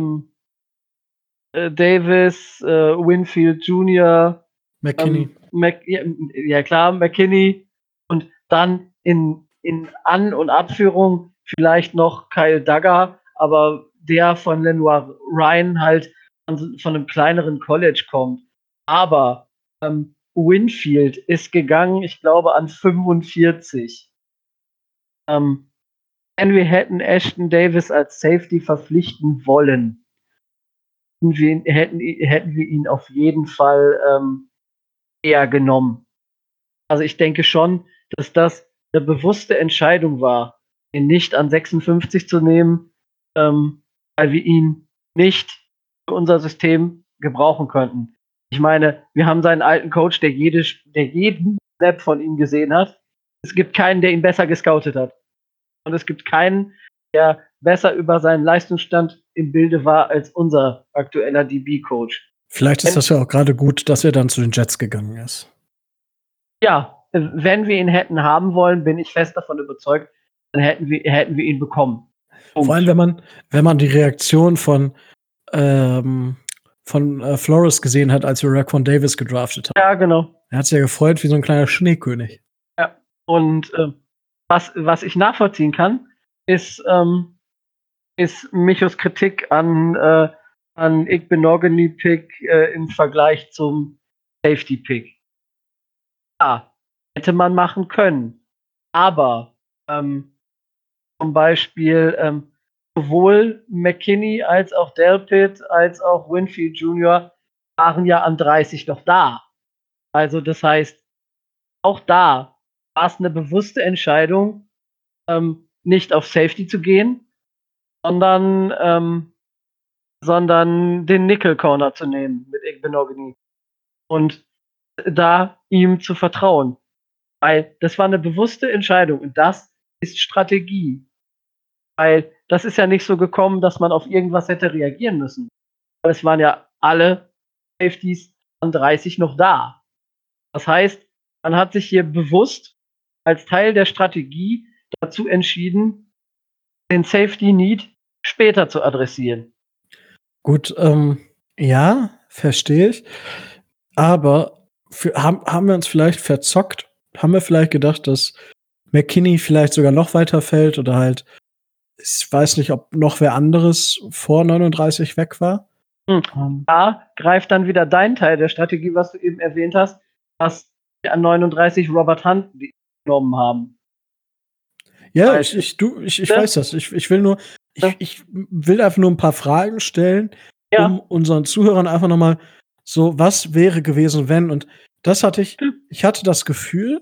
Davis, Winfield Jr., McKinney. ja klar, McKinney und dann in An- und Abführung vielleicht noch Kyle Duggar, aber der von Lenoir Ryan halt von einem kleineren College kommt. Aber Winfield ist gegangen, ich glaube, an 45. Wenn wir hätten Ashton Davis als Safety verpflichten wollen, hätten wir ihn auf jeden Fall eher genommen. Also ich denke schon, dass das eine bewusste Entscheidung war, ihn nicht an 56 zu nehmen, weil wir ihn nicht für unser System gebrauchen könnten. Ich meine, wir haben seinen alten Coach, der jeden Snap von ihm gesehen hat. Es gibt keinen, der ihn besser gescoutet hat. Und es gibt keinen, der besser über seinen Leistungsstand im Bilde war als unser aktueller DB-Coach. Vielleicht ist das ja auch gerade gut, dass er dann zu den Jets gegangen ist. Ja, wenn wir ihn hätten haben wollen, bin ich fest davon überzeugt, dann hätten wir ihn bekommen. Punkt. Vor allem, wenn man die Reaktion von Flores gesehen hat, als wir Raekwon Davis gedraftet haben. Ja, genau. Er hat sich ja gefreut wie so ein kleiner Schneekönig. Ja, und was ich nachvollziehen kann, ist Michos Kritik an Igbenogany-Pick im Vergleich zum Safety-Pick. Ja, hätte man machen können. Aber zum Beispiel sowohl McKinney als auch Delpit als auch Winfield Jr. waren ja an 30 noch da. Also das heißt, auch da war es eine bewusste Entscheidung, nicht auf Safety zu gehen, sondern den Nickel Corner zu nehmen mit Igbenogany und da ihm zu vertrauen. Weil das war eine bewusste Entscheidung und das ist Strategie. Weil das ist ja nicht so gekommen, dass man auf irgendwas hätte reagieren müssen. Weil es waren ja alle Safeties an 30 noch da. Das heißt, man hat sich hier bewusst als Teil der Strategie dazu entschieden, den Safety Need später zu adressieren. Gut, ja, verstehe ich. Aber haben wir uns vielleicht verzockt? Haben wir vielleicht gedacht, dass McKinney vielleicht sogar noch weiter fällt oder halt, ich weiß nicht, ob noch wer anderes vor 39 weg war? Da greift dann wieder dein Teil der Strategie, was du eben erwähnt hast, dass wir an 39 Robert Hunt genommen haben. Ja, ich weiß das. Ich will einfach nur ein paar Fragen stellen, um unseren Zuhörern einfach noch mal so, was wäre gewesen, wenn? Und das hatte ich hatte das Gefühl,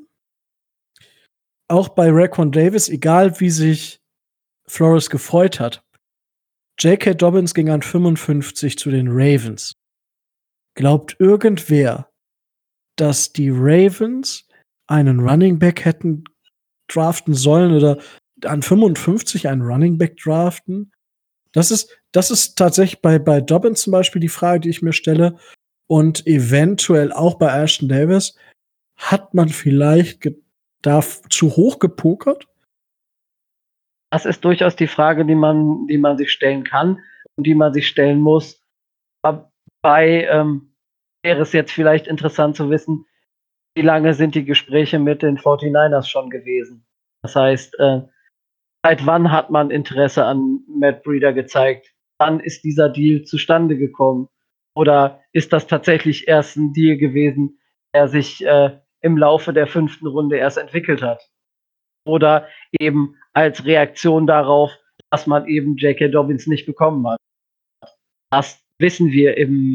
auch bei Raekwon Davis, egal wie sich Flores gefreut hat, J.K. Dobbins ging an 55 zu den Ravens. Glaubt irgendwer, dass die Ravens einen Running Back hätten draften sollen oder an 55 einen Running Back draften? Das ist tatsächlich bei Dobbins zum Beispiel die Frage, die ich mir stelle. Und eventuell auch bei Ashton Davis. Hat man vielleicht zu hoch gepokert? Das ist durchaus die Frage, die man sich stellen kann und die man sich stellen muss. Dabei wäre es jetzt vielleicht interessant zu wissen, wie lange sind die Gespräche mit den 49ers schon gewesen? Das heißt, seit wann hat man Interesse an Matt Breida gezeigt? Wann ist dieser Deal zustande gekommen? Oder ist das tatsächlich erst ein Deal gewesen, der sich im Laufe der 5. Runde erst entwickelt hat? Oder eben als Reaktion darauf, dass man eben J.K. Dobbins nicht bekommen hat. Das wissen wir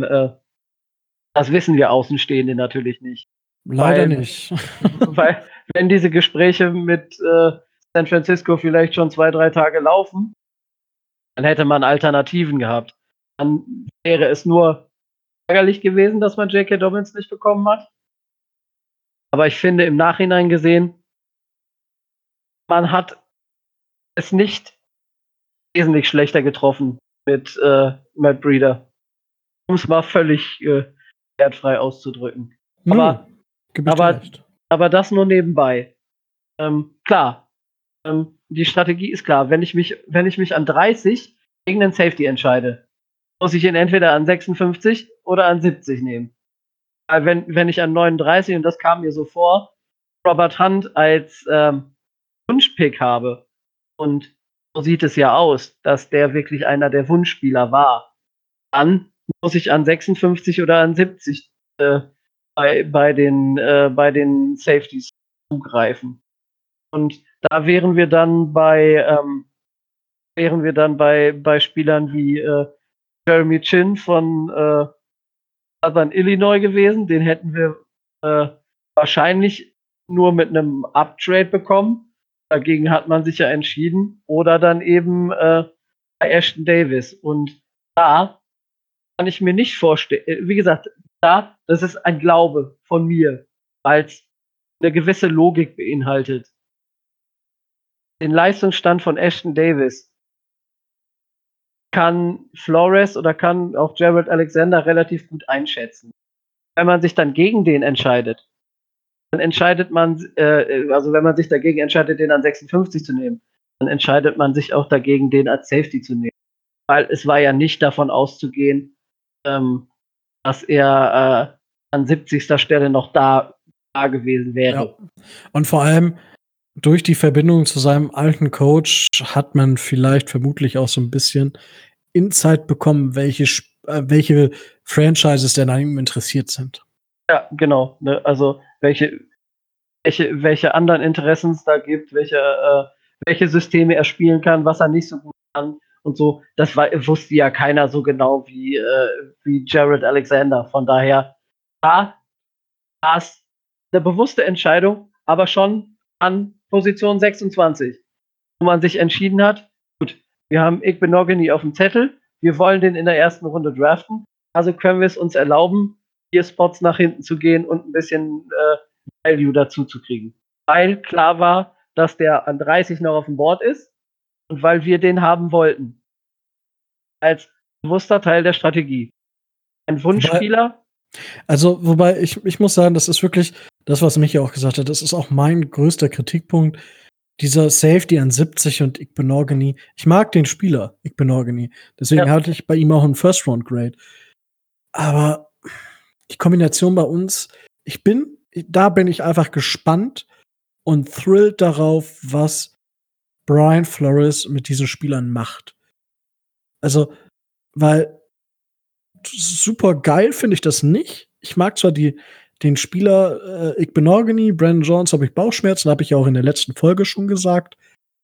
Außenstehende natürlich nicht. Leider nicht. Weil, wenn diese Gespräche mit San Francisco vielleicht schon 2-3 Tage laufen, dann hätte man Alternativen gehabt. Dann wäre es nur ärgerlich gewesen, dass man J.K. Dobbins nicht bekommen hat. Aber ich finde, im Nachhinein gesehen, man hat es nicht wesentlich schlechter getroffen mit Matt Breida. Um es mal völlig wertfrei auszudrücken. Aber, gib ich dir aber, recht. aber das nur nebenbei. Klar, die Strategie ist klar. Wenn ich mich an 30 gegen den Safety entscheide, muss ich ihn entweder an 56 oder an 70 nehmen. Weil wenn ich an 39, und das kam mir so vor, Robert Hunt als Wunschpick habe, und so sieht es ja aus, dass der wirklich einer der Wunschspieler war, dann muss ich an 56 oder an 70 bei den Safeties zugreifen. Und da wären wir dann bei Spielern wie Jeremy Chin von Southern Illinois gewesen. Den hätten wir wahrscheinlich nur mit einem Uptrade bekommen. Dagegen hat man sich ja entschieden. Oder dann eben bei Ashton Davis. Und da kann ich mir nicht vorstellen, wie gesagt, das ist ein Glaube von mir, weil es eine gewisse Logik beinhaltet. Den Leistungsstand von Ashton Davis kann Flores oder kann auch Jared Alexander relativ gut einschätzen. Wenn man sich dann gegen den entscheidet, dann entscheidet man, also wenn man sich dagegen entscheidet, den an 56 zu nehmen, dann entscheidet man sich auch dagegen, den als Safety zu nehmen. Weil es war ja nicht davon auszugehen, dass er an 70. Stelle noch da gewesen wäre. Ja. Und vor allem durch die Verbindung zu seinem alten Coach hat man vielleicht vermutlich auch so ein bisschen Insight bekommen, welche Franchises denn an ihm interessiert sind. Ja, genau. Ne? Also welche anderen Interessen es da gibt, welche Systeme er spielen kann, was er nicht so gut kann und so. Das wusste ja keiner so genau wie Jared Alexander. Von daher war es eine bewusste Entscheidung, aber schon an Position 26, wo man sich entschieden hat, gut, wir haben Igbinoghene auf dem Zettel, wir wollen den in der ersten Runde draften, also können wir es uns erlauben, 4 Spots nach hinten zu gehen und ein bisschen Value dazu zu kriegen. Weil klar war, dass der an 30 noch auf dem Board ist und weil wir den haben wollten. Als bewusster Teil der Strategie. Ein Wunschspieler. Wobei ich muss sagen, das ist wirklich das, was Michi auch gesagt hat. Das ist auch mein größter Kritikpunkt. Dieser Safety an 70 und Igbinoghene. Ich mag den Spieler, Igbinoghene. Deswegen hatte ich bei ihm auch einen First-Round-Grade. Aber die Kombination bei uns, da bin ich einfach gespannt und thrilled darauf, was Brian Flores mit diesen Spielern macht. Also, weil super geil finde ich das nicht. Ich mag zwar den Spieler Igbinoghene, Brandon Jones habe ich Bauchschmerzen, habe ich ja auch in der letzten Folge schon gesagt.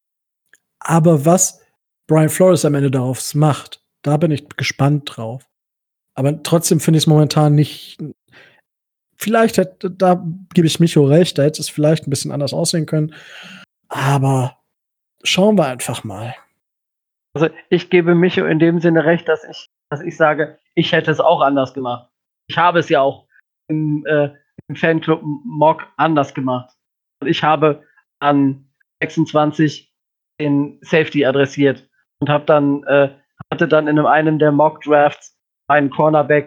Aber was Brian Flores am Ende daraus macht, da bin ich gespannt drauf. Aber trotzdem finde ich es momentan nicht. Vielleicht da gebe ich Micho recht, da hätte es vielleicht ein bisschen anders aussehen können. Aber schauen wir einfach mal. Also ich gebe Micho in dem Sinne recht, dass ich sage, ich hätte es auch anders gemacht. Ich habe es ja auch im Fanclub Mock anders gemacht. Und ich habe an 26 den Safety adressiert und hatte dann in einem der Mock Drafts einen Cornerback,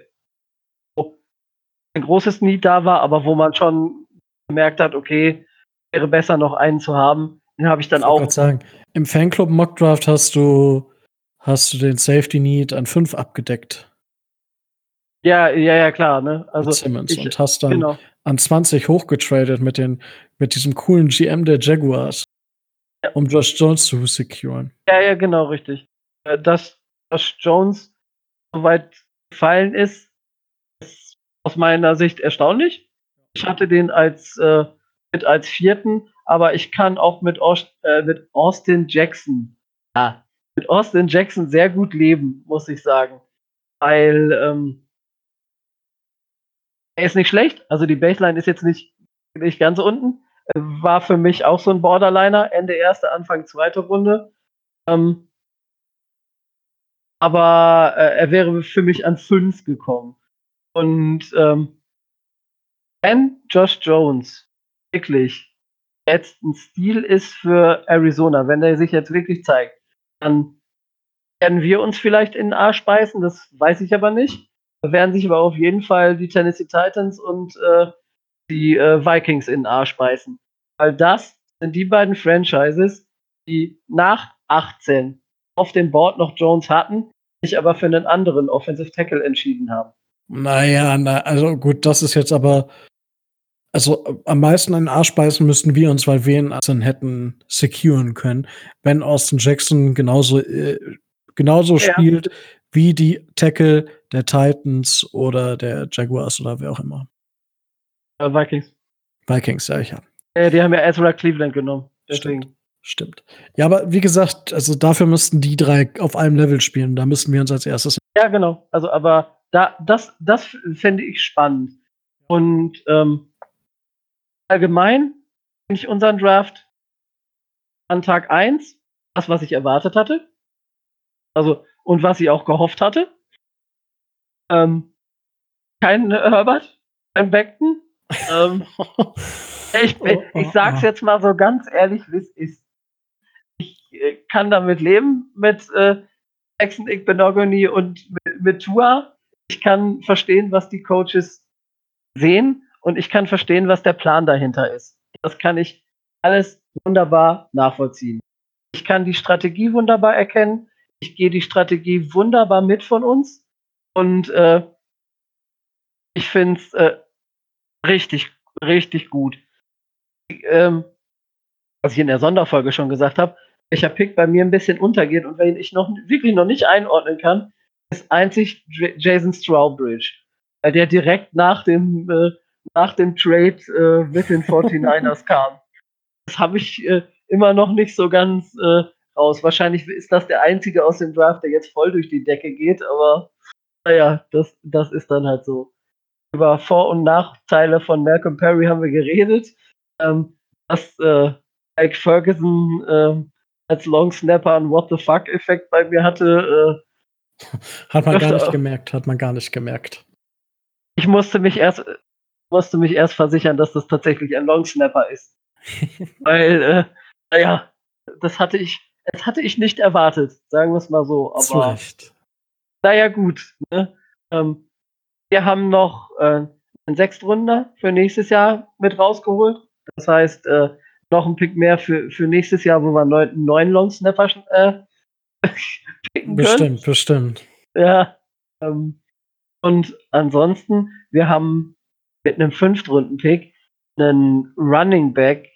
wo ein großes Need da war, aber wo man schon gemerkt hat, okay, wäre besser noch einen zu haben. Den habe ich dann auch. Ich wollte sagen, im Fanclub Mock Draft hast du den Safety Need an 5 abgedeckt. Ja, klar, ne? Also Simmons und hast dann an 20 hochgetradet mit diesem coolen GM der Jaguars, um Josh Jones zu securen. Ja, genau, richtig. Dass Josh Jones so weit gefallen ist aus meiner Sicht erstaunlich. Ich hatte den als vierten, aber ich kann auch mit Austin Jackson sehr gut leben, muss ich sagen. Weil er ist nicht schlecht, also die Baseline ist jetzt nicht ganz unten. War für mich auch so ein Borderliner, Ende erste, Anfang zweite Runde. Aber er wäre für mich an 5 gekommen. Und wenn Josh Jones wirklich jetzt ein Stil ist für Arizona, wenn er sich jetzt wirklich zeigt, dann werden wir uns vielleicht in den Arsch beißen, das weiß ich aber nicht. Da werden sich aber auf jeden Fall die Tennessee Titans und die Vikings in den Arsch beißen. Weil das sind die beiden Franchises, die nach 18 auf dem Board noch Jones hatten, sich aber für einen anderen Offensive Tackle entschieden haben. Naja, also gut, das ist jetzt aber. Also am meisten in den Arsch beißen müssten wir uns, weil wir ihn dann hätten securen können, wenn Austin Jackson genauso Ja. spielt wie die Tackle der Titans oder der Jaguars oder wer auch immer. Vikings. Vikings, ja. Die haben ja Ezra Cleveland genommen. Deswegen. Stimmt. Ja, aber wie gesagt, also dafür müssten die drei auf einem Level spielen. Da müssten wir uns als erstes. Ja, genau. Also, aber das fände ich spannend. Und allgemein finde ich unseren Draft an Tag 1 das, was ich erwartet hatte. Also, und was ich auch gehofft hatte. Kein Herbert, kein Beckton. Ich sag's jetzt mal so ganz ehrlich, wie es ist. Ich kann damit leben, mit Jackson Igbenogany und mit Tua. Ich kann verstehen, was die Coaches sehen und ich kann verstehen, was der Plan dahinter ist. Das kann ich alles wunderbar nachvollziehen. Ich kann die Strategie wunderbar erkennen. Ich gehe die Strategie wunderbar mit von uns und ich finde es richtig, richtig gut. Was ich in der Sonderfolge schon gesagt habe, welcher Pick bei mir ein bisschen untergeht und wen ich wirklich noch nicht einordnen kann, ist einzig Jason Strawbridge. Weil der direkt nach dem Trade mit den 49ers kam. Das habe ich immer noch nicht so ganz raus. Wahrscheinlich ist das der einzige aus dem Draft, der jetzt voll durch die Decke geht, aber naja, das ist dann halt so. Über Vor- und Nachteile von Malcolm Perry haben wir geredet. Dass Mike Ferguson als Long Snapper einen What the fuck-Effekt bei mir hatte. Hat man gar nicht gemerkt. Ich musste mich erst versichern, dass das tatsächlich ein Long Snapper ist. Weil, naja, das hatte ich nicht erwartet, sagen wir es mal so. Aber zu Recht. Naja, gut. Ne? Wir haben noch einen Sechstrunder für nächstes Jahr mit rausgeholt. Das heißt, noch ein Pick mehr für nächstes Jahr, wo wir einen neuen Long Snapper picken können. Bestimmt. Ja. Und ansonsten, wir haben mit einem Fünftrunden-Pick einen Running Back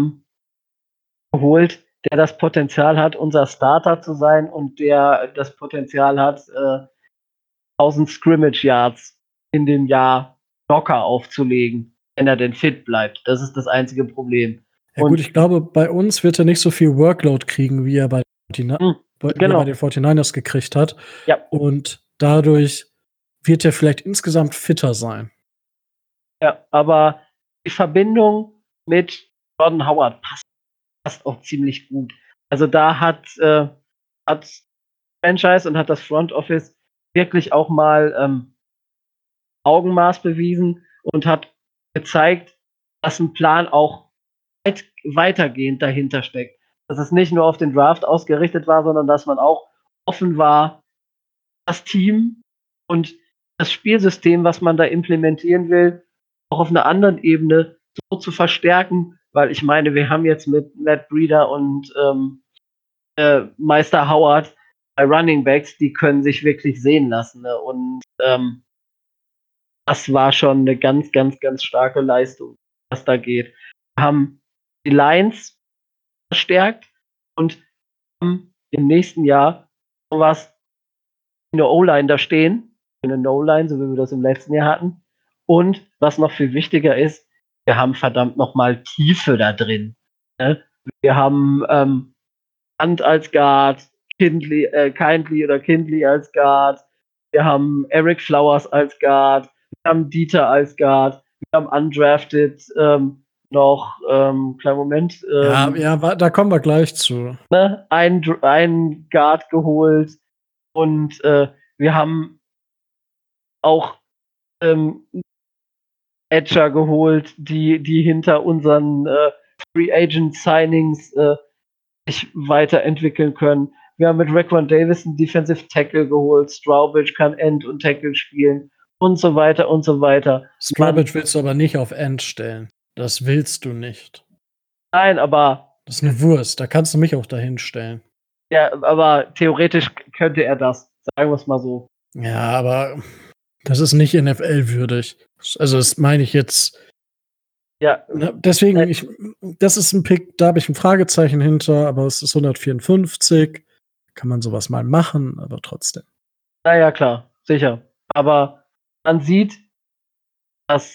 geholt, der das Potenzial hat, unser Starter zu sein und der das Potenzial hat, 1000 Scrimmage Yards in dem Jahr locker aufzulegen, wenn er denn fit bleibt. Das ist das einzige Problem. Ja gut, ich glaube, bei uns wird er nicht so viel Workload kriegen, wie er bei den 49ers gekriegt hat. Ja. Und dadurch wird er vielleicht insgesamt fitter sein. Ja, aber die Verbindung mit Jordan Howard passt auch ziemlich gut. Also da hat Franchise und hat das Front Office wirklich auch mal Augenmaß bewiesen und hat gezeigt, dass ein Plan auch weitergehend dahinter steckt. Dass es nicht nur auf den Draft ausgerichtet war, sondern dass man auch offen war, das Team und das Spielsystem, was man da implementieren will, auch auf einer anderen Ebene so zu verstärken, weil ich meine, wir haben jetzt mit Matt Breida und Meister Howard bei Running Backs, die können sich wirklich sehen lassen. Ne? Und das war schon eine ganz, ganz, ganz starke Leistung, was da geht. Wir haben die Lines verstärkt und haben im nächsten Jahr sowas wie eine O-Line da stehen, eine No-Line, so wie wir das im letzten Jahr hatten. Und was noch viel wichtiger ist, wir haben verdammt nochmal Tiefe da drin. Ne? Wir haben Hunt als Guard, Kindly als Guard. Wir haben Eric Flowers als Guard. Wir haben Dieter als Guard. Wir haben undrafted noch, kleinen Moment. Da kommen wir gleich zu. Ne, einen Guard geholt und wir haben auch Edger geholt, die hinter unseren Free Agent Signings sich weiterentwickeln können. Wir haben mit Raekwon Davis einen Defensive Tackle geholt. Straubridge kann End und Tackle spielen und so weiter und so weiter. Straubridge willst du aber nicht auf End stellen. Das willst du nicht. Nein, aber Das ist eine Wurst. Da kannst du mich auch dahin stellen. ja, aber theoretisch könnte er das. Sagen wir es mal so. Ja, aber das ist nicht NFL-würdig. Also das meine ich jetzt. Ja, Deswegen, das ist ein Pick, da habe ich ein Fragezeichen hinter, aber es ist 154. Kann man sowas mal machen, aber trotzdem. naja, klar, sicher. Aber man sieht, dass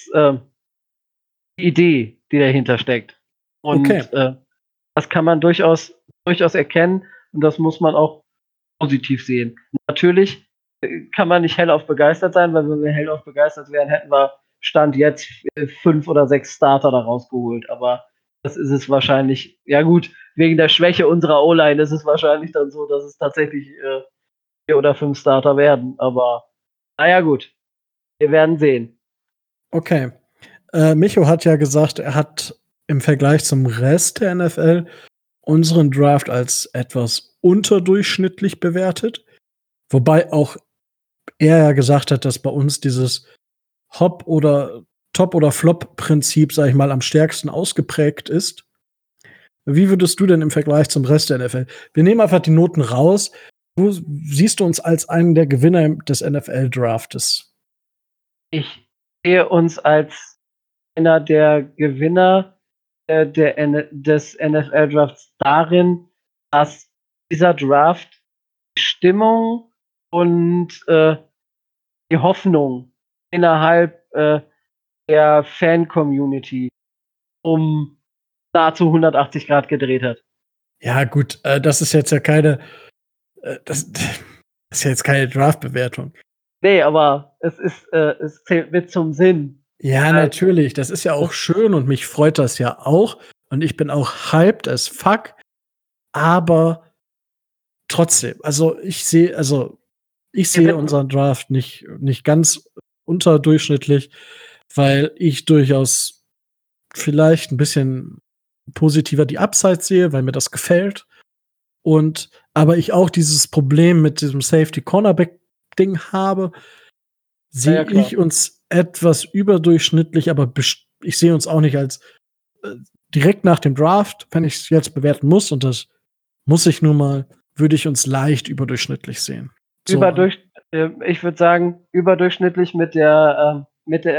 die Idee, die dahinter steckt. Und Okay. das kann man durchaus erkennen und das muss man auch positiv sehen. Natürlich kann man nicht hellauf begeistert sein, weil wenn wir hellauf begeistert wären, hätten wir Stand jetzt 5 oder 6 Starter da rausgeholt. Aber das ist es wahrscheinlich, ja gut, wegen der Schwäche unserer O-Line ist es wahrscheinlich dann so, dass es tatsächlich 4 oder 5 Starter werden. Aber naja gut, wir werden sehen. Okay. Micho hat ja gesagt, er hat im Vergleich zum Rest der NFL unseren Draft als etwas unterdurchschnittlich bewertet. Wobei auch er ja gesagt hat, dass bei uns dieses Hop- oder Top- oder Flop-Prinzip, sag ich mal, am stärksten ausgeprägt ist. Wie würdest du denn im Vergleich zum Rest der NFL? Wir nehmen einfach die Noten raus. Wo siehst du uns als einen der Gewinner des NFL-Draftes? Ich sehe uns als einer der Gewinner des NFL-Drafts darin, dass dieser Draft die Stimmung und die Hoffnung innerhalb der Fan-Community um nahezu 180 Grad gedreht hat. Ja, gut, das ist jetzt ja keine, das ist ja jetzt keine Draft-Bewertung. Nee, aber es zählt mit zum Sinn. Ja, natürlich. Das ist ja auch schön und mich freut das ja auch. Und ich bin auch hyped as fuck. Aber trotzdem, ich sehe unseren Draft nicht ganz unterdurchschnittlich, weil ich durchaus vielleicht ein bisschen positiver die Upside sehe, weil mir das gefällt. Aber ich auch dieses Problem mit diesem Safety-Cornerback-Ding habe, sehe ich uns etwas überdurchschnittlich, aber ich sehe uns auch nicht als direkt nach dem Draft, wenn ich es jetzt bewerten muss, und das muss ich nun mal, würde ich uns leicht überdurchschnittlich sehen. So. Ich würde sagen, überdurchschnittlich mit dem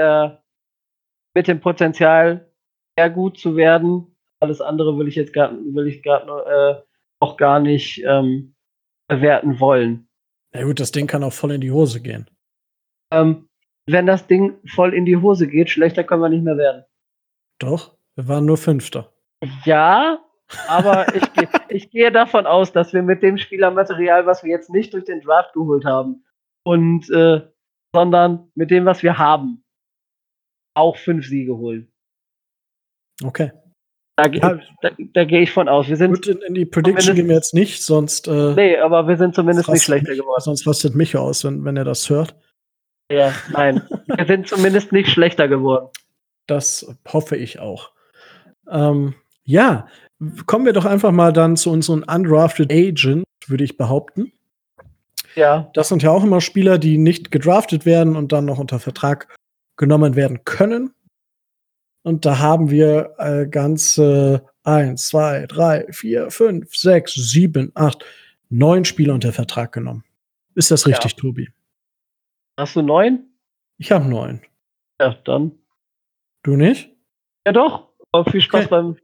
Potenzial, sehr gut zu werden. Alles andere will ich gerade auch gar nicht bewerten wollen. Ja gut, das Ding kann auch voll in die Hose gehen. Wenn das Ding voll in die Hose geht, schlechter können wir nicht mehr werden. Doch, wir waren nur Fünfter. Ja, aber ich gehe davon aus, dass wir mit dem Spielermaterial, was wir jetzt nicht durch den Draft geholt haben, sondern mit dem, was wir haben, auch 5 Siege holen. Okay. Da gehe ich von aus. Wir sind gut, in die Prediction gehen wir jetzt nicht, sonst nee, aber wir sind zumindest nicht schlechter geworden. Sonst rastet Micha aus, wenn er das hört. Ja, nein. Wir sind zumindest nicht schlechter geworden. Das hoffe ich auch. Ja, kommen wir doch einfach mal dann zu unseren undrafted Agents, würde ich behaupten. Ja. Das sind ja auch immer Spieler, die nicht gedraftet werden und dann noch unter Vertrag genommen werden können. Und da haben wir ganze 1, 2, 3, 4, 5, 6, 7, 8, 9 Spieler unter Vertrag genommen. Ist das richtig, ja. Tobi? Hast du 9? Ich habe 9. Ja, dann. Du nicht? Ja, doch. Aber viel Spaß beim.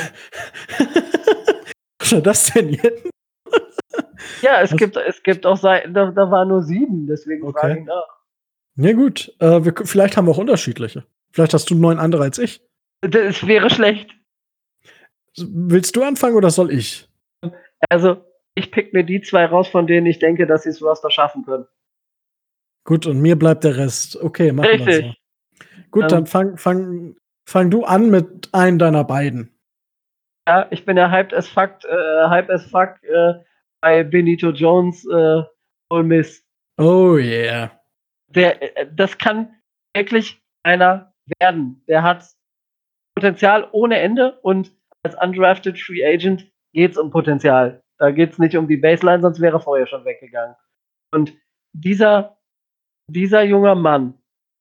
Was war das denn jetzt? Ja, es gibt auch Seiten, da waren nur 7, deswegen frage ich nach. Ja, gut. Vielleicht haben wir auch unterschiedliche. Vielleicht hast du 9 andere als ich. Das wäre schlecht. Willst du anfangen oder soll ich? Also, ich pick mir die 2 raus, von denen ich denke, dass sie das Roster schaffen können. Gut, und mir bleibt der Rest. Okay, machen wir so. Gut, dann fang du an mit einem deiner beiden. Ja, ich bin ja hyped as fuck bei Benito Jones Ole Miss. Oh yeah. Das kann wirklich einer werden. Der hat Potenzial ohne Ende und als undrafted Free Agent geht's um Potenzial. Da geht's nicht um die Baseline, sonst wäre er vorher schon weggegangen. Und dieser junge Mann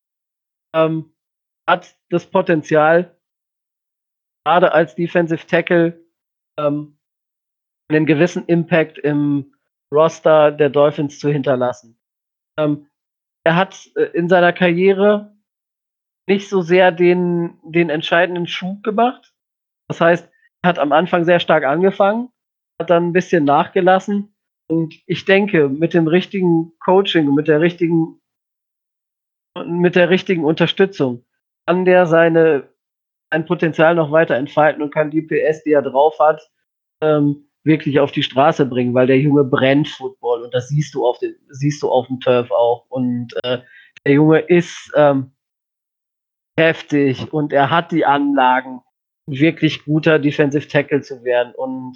hat das Potenzial, gerade als Defensive Tackle einen gewissen Impact im Roster der Dolphins zu hinterlassen. Er hat in seiner Karriere nicht so sehr den entscheidenden Schub gemacht. Das heißt, er hat am Anfang sehr stark angefangen, hat dann ein bisschen nachgelassen. Und ich denke, mit dem richtigen Coaching, mit der richtigen Unterstützung kann der sein Potenzial noch weiter entfalten und kann die PS, die er drauf hat, wirklich auf die Straße bringen, weil der Junge brennt Football und das siehst du auf dem Turf auch. Und der Junge ist heftig und er hat die Anlagen, wirklich guter Defensive Tackle zu werden. Und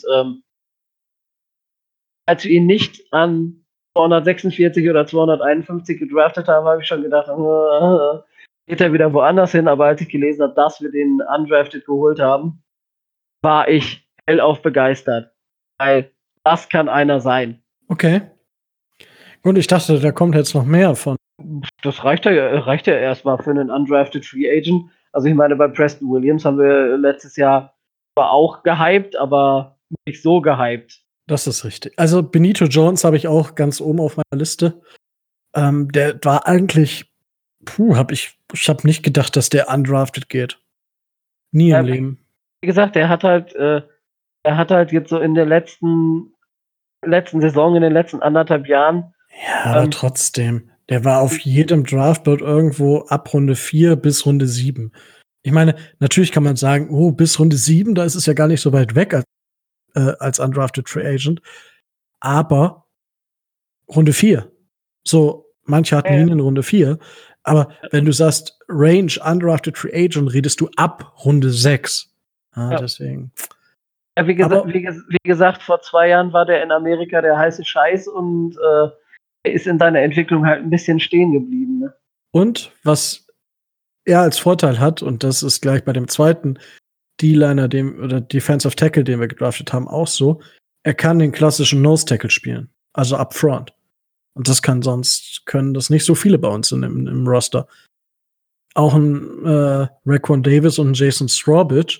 als wir ihn nicht an 246 oder 251 gedraftet haben, habe ich schon gedacht, geht er wieder woanders hin. Aber als ich gelesen habe, dass wir den undrafted geholt haben, war ich hellauf begeistert. Weil das kann einer sein. Okay. Und ich dachte, da kommt jetzt noch mehr von. Das reicht ja erstmal für einen undrafted Free Agent. Also ich meine, bei Preston Williams haben wir letztes Jahr zwar auch gehypt, aber nicht so gehypt. Das ist richtig. Also Benito Jones habe ich auch ganz oben auf meiner Liste. Der war eigentlich, ich habe nicht gedacht, dass der undrafted geht. Nie im Leben. Wie gesagt, er hat halt jetzt so in der letzten Saison, in den letzten 1,5 Jahren. Ja, aber trotzdem. Der war auf jedem Draftboard irgendwo ab Runde 4 bis Runde 7. Ich meine, natürlich kann man sagen, oh, bis Runde 7, da ist es ja gar nicht so weit weg als undrafted Free Agent. Aber Runde 4. So, manche hatten ihn in Runde 4. Aber wenn du sagst, Range undrafted Free Agent, redest du ab Runde 6. Ja. Deswegen. Ja, wie gesagt, vor 2 Jahren war der in Amerika der heiße Scheiß und er ist in seiner Entwicklung halt ein bisschen stehen geblieben. Ne? Und was er als Vorteil hat, und das ist gleich bei dem zweiten D-Liner, oder Defensive Tackle, den wir gedraftet haben, auch so, er kann den klassischen Nose Tackle spielen, also up front. Und das können das nicht so viele bei uns im Roster. Auch ein Raekwon Davis und ein Jason Strawbridge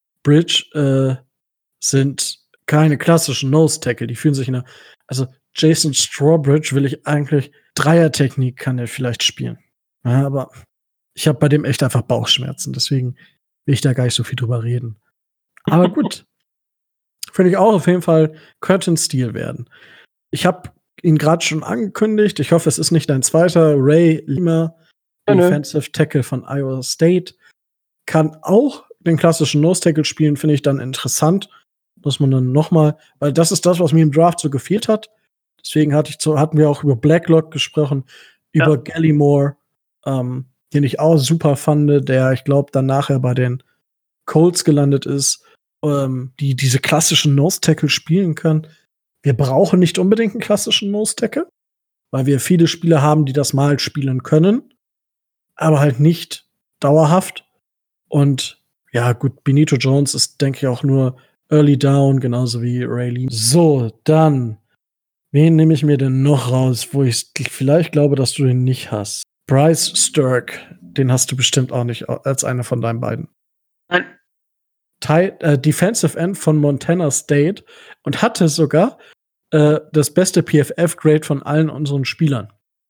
sind keine klassischen Nose Tackle. Die fühlen sich also Jason Strawbridge will ich eigentlich, Dreiertechnik kann er vielleicht spielen. Ja, aber ich habe bei dem echt einfach Bauchschmerzen, deswegen will ich da gar nicht so viel drüber reden. Aber gut. Finde ich auch auf jeden Fall, könnte ein Stil werden. Ich habe ihn gerade schon angekündigt. Ich hoffe, es ist nicht ein zweiter. Ray Lima, Defensive Tackle von Iowa State, kann auch den klassischen Nose Tackle spielen, finde ich dann interessant. Muss man dann nochmal, weil das ist das, was mir im Draft so gefehlt hat. Deswegen hatten wir auch über Blacklock gesprochen, über Gallimore, den ich auch super fand, der, ich glaube, dann nachher bei den Colts gelandet ist, die diese klassischen Nose-Tackle spielen können. Wir brauchen nicht unbedingt einen klassischen Nose-Tackle, weil wir viele Spieler haben, die das mal spielen können, aber halt nicht dauerhaft. Und ja, gut, Benito Jones ist, denke ich, auch nur Early Down, genauso wie Ray Lee. So, dann, wen nehme ich mir denn noch raus, wo ich vielleicht glaube, dass du den nicht hast? Bryce Sturck, den hast du bestimmt auch nicht als einer von deinen beiden. Nein. Defensive End von Montana State und hatte sogar das beste PFF-Grade von allen unseren Spielern.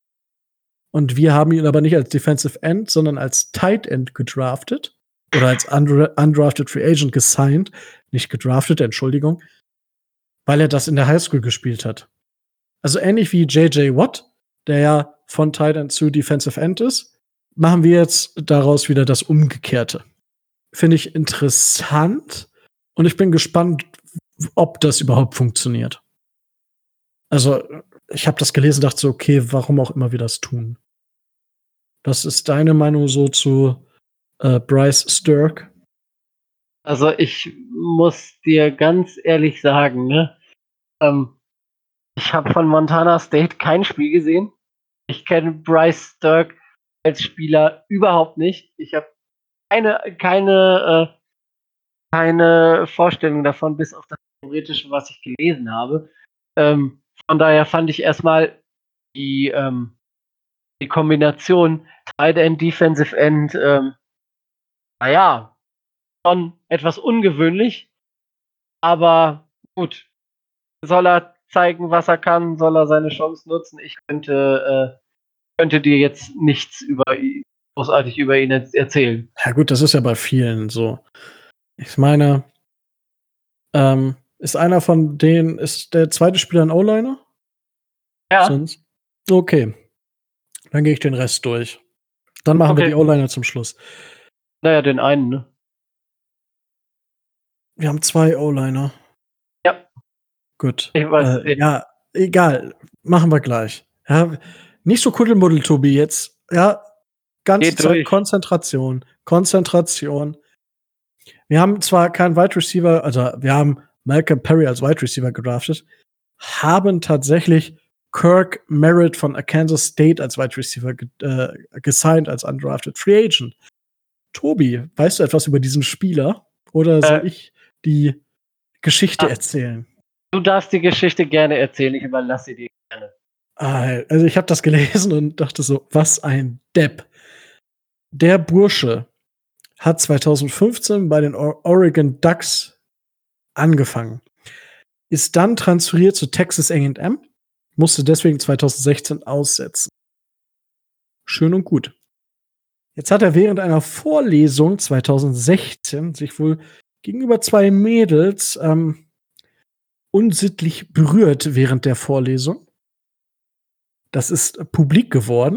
Und wir haben ihn aber nicht als Defensive End, sondern als Tight End gedraftet oder als undrafted Free Agent gesigned, nicht gedraftet, Entschuldigung, weil er das in der Highschool gespielt hat. Also ähnlich wie J.J. Watt, der ja von Tight End zu Defensive End ist, machen wir jetzt daraus wieder das Umgekehrte. Finde ich interessant und ich bin gespannt, ob das überhaupt funktioniert. Also, ich habe das gelesen und dachte so, okay, warum auch immer wir das tun. Was ist deine Meinung so zu Bryce Sturck? Also, ich muss dir ganz ehrlich sagen, ne? Ich habe von Montana State kein Spiel gesehen. Ich kenne Bryce Sturck als Spieler überhaupt nicht. Ich habe keine Vorstellung davon, bis auf das Theoretische, was ich gelesen habe. Von daher fand ich erstmal die Kombination Tight End, Defensive End, schon etwas ungewöhnlich. Aber gut, soll er zeigen, was er kann, soll er seine Chance nutzen. Ich könnte dir jetzt nichts großartig über ihn erzählen. Ja gut, das ist ja bei vielen so. Ich meine, ist einer von denen, ist der zweite Spieler ein O-Liner? Ja. Sonst? Okay. Dann gehe ich den Rest durch. Dann machen wir die O-Liner zum Schluss. Naja, den einen, ne? Wir haben 2 O-Liner. Ja. Gut. Ich weiß, ja, egal. Machen wir gleich. Ja, nicht so Kuddelmuddel, Tobi, jetzt. Ja, ganze Geht Zeit durch. Konzentration. Wir haben zwar keinen Wide Receiver, also wir haben Malcolm Perry als Wide Receiver gedraftet, haben tatsächlich Kirk Merritt von Kansas State als Wide Receiver gesigned als undrafted Free Agent. Tobi, weißt du etwas über diesen Spieler? Oder soll ich die Geschichte erzählen? Du darfst die Geschichte gerne erzählen, ich überlasse sie dir gerne. Also ich habe das gelesen und dachte so, was ein Depp. Der Bursche hat 2015 bei den Oregon Ducks angefangen, ist dann transferiert zu Texas A&M, musste deswegen 2016 aussetzen. Schön und gut. Jetzt hat er während einer Vorlesung 2016 sich wohl gegenüber 2 Mädels unsittlich berührt während der Vorlesung. Das ist publik geworden.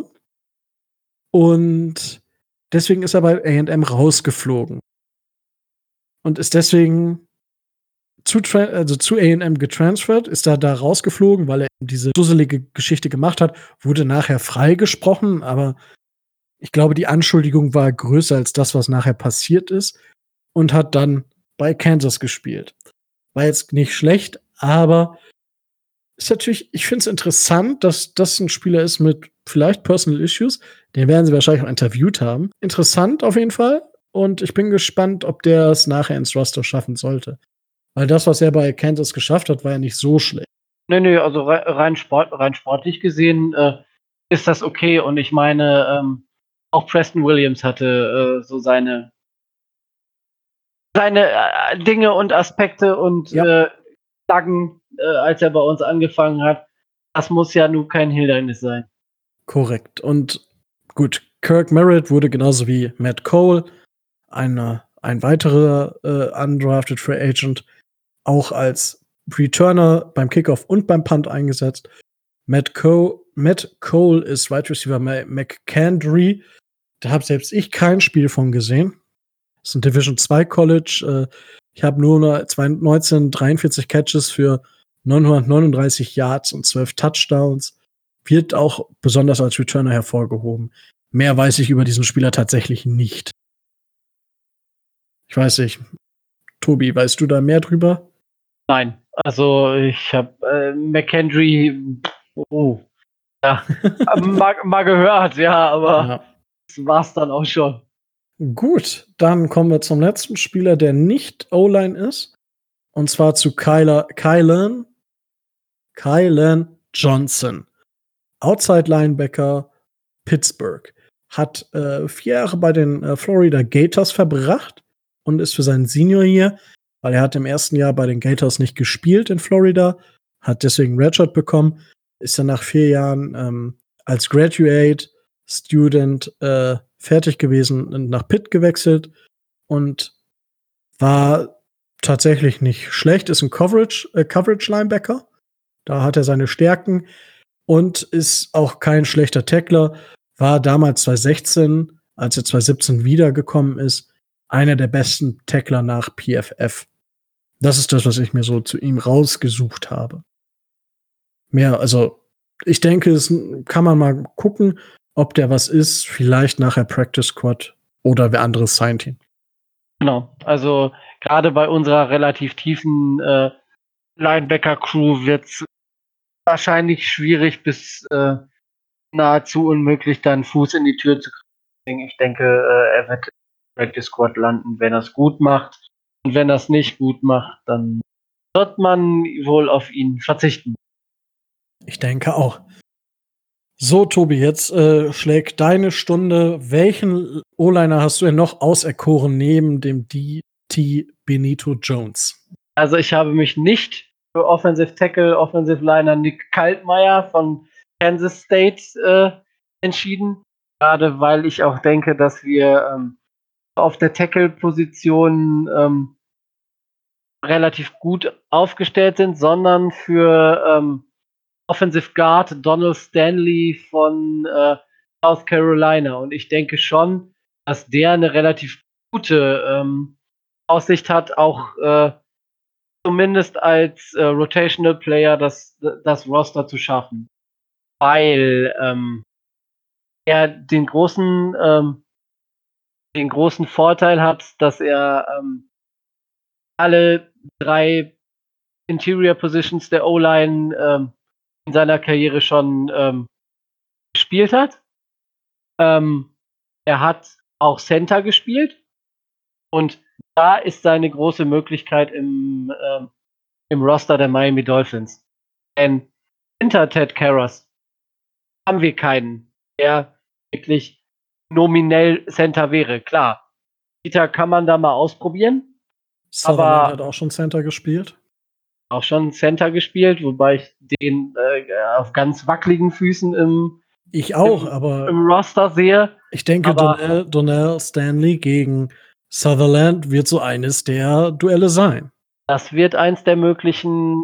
Und deswegen ist er bei A&M rausgeflogen. Und ist deswegen zu A&M getransfert, ist da rausgeflogen, weil er diese dusselige Geschichte gemacht hat, wurde nachher freigesprochen, aber ich glaube, die Anschuldigung war größer als das, was nachher passiert ist, und hat dann bei Kansas gespielt. War jetzt nicht schlecht, aber ist natürlich, ich finde es interessant, dass das ein Spieler ist mit vielleicht Personal Issues. Den werden sie wahrscheinlich auch interviewt haben. Interessant auf jeden Fall. Und ich bin gespannt, ob der es nachher ins Roster schaffen sollte. Weil das, was er bei Kansas geschafft hat, war ja nicht so schlecht. Nee, also rein sportlich gesehen ist das okay. Und ich meine, auch Preston Williams hatte so seine Dinge und Aspekte und Flaggen, als er bei uns angefangen hat. Das muss ja nun kein Hindernis sein. Korrekt. Und gut, Kirk Merritt wurde genauso wie Matt Cole, ein weiterer undrafted Free Agent, auch als Returner beim Kickoff und beim Punt eingesetzt. Matt Cole ist Wide Receiver McKendree. Da habe selbst ich kein Spiel von gesehen. Das ist ein Division 2 College. Ich habe nur 43 Catches für 939 Yards und 12 Touchdowns. Wird auch besonders als Returner hervorgehoben. Mehr weiß ich über diesen Spieler tatsächlich nicht. Ich weiß nicht. Tobi, weißt du da mehr drüber? Nein, also ich habe McKendree mal gehört, ja, aber das war's dann auch schon. Gut, dann kommen wir zum letzten Spieler, der nicht O-Line ist. Und zwar zu Kylan Johnson. Outside Linebacker, Pittsburgh. Hat 4 Jahre bei den Florida Gators verbracht und ist für seinen Senior Year, weil er hat im ersten Jahr bei den Gators nicht gespielt in Florida, hat deswegen Redshirt bekommen, ist dann nach 4 Jahren als Graduate Student fertig gewesen und nach Pitt gewechselt und war tatsächlich nicht schlecht, ist ein Coverage Linebacker. Da hat er seine Stärken und ist auch kein schlechter Tackler. War damals 2016, als er 2017 wiedergekommen ist, einer der besten Tackler nach PFF. Das ist das, was ich mir so zu ihm rausgesucht habe. Also ich denke, es kann man mal gucken, ob der was ist. Vielleicht nachher Practice Squad oder wer anderes signed ihn. Genau, also gerade bei unserer relativ tiefen Linebacker-Crew wird es wahrscheinlich schwierig bis nahezu unmöglich, da einen Fuß in die Tür zu kriegen. Ich denke, er wird im Practice Squad landen, wenn er es gut macht. Und wenn er es nicht gut macht, dann wird man wohl auf ihn verzichten. Ich denke auch. So, Tobi, jetzt schlägt deine Stunde. Welchen O-Liner hast du denn noch auserkoren neben dem DT Benito Jones? Also ich habe mich nicht für Offensive Tackle, Offensive Liner Nick Kaltmeier von Kansas State entschieden. Gerade weil ich auch denke, dass wir auf der Tackle-Position relativ gut aufgestellt sind, sondern für Offensive Guard Donald Stanley von South Carolina. Und ich denke schon, dass der eine relativ gute Aussicht hat, auch zumindest als Rotational Player das Roster zu schaffen. Weil er den großen Vorteil hat, dass er alle 3 Interior Positions der O-Line in seiner Karriere schon gespielt hat. Er hat auch Center gespielt und da ist seine große Möglichkeit im Roster der Miami Dolphins. Denn hinter Ted Karras haben wir keinen, der wirklich nominell Center wäre. Klar, Peter kann man da mal ausprobieren. Sutherland hat auch schon Center gespielt. Auch schon Center gespielt, wobei ich den auf ganz wackeligen Füßen im Roster sehe. Ich denke, Donnell Stanley gegen Sutherland wird so eines der Duelle sein. Das wird eins der möglichen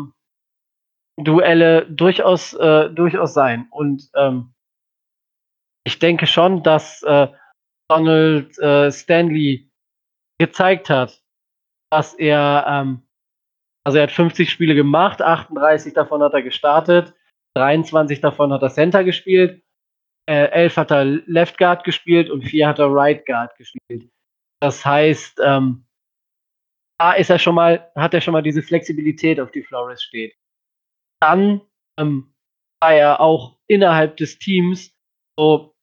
Duelle durchaus sein. Und ich denke schon, dass Donald Stanley gezeigt hat, dass er also er hat 50 Spiele gemacht, 38 davon hat er gestartet, 23 davon hat er Center gespielt, 11 hat er Left Guard gespielt und 4 hat er Right Guard gespielt. Das heißt, da ist er hat er schon mal diese Flexibilität, auf die Flores steht. Dann war er auch innerhalb des Teams so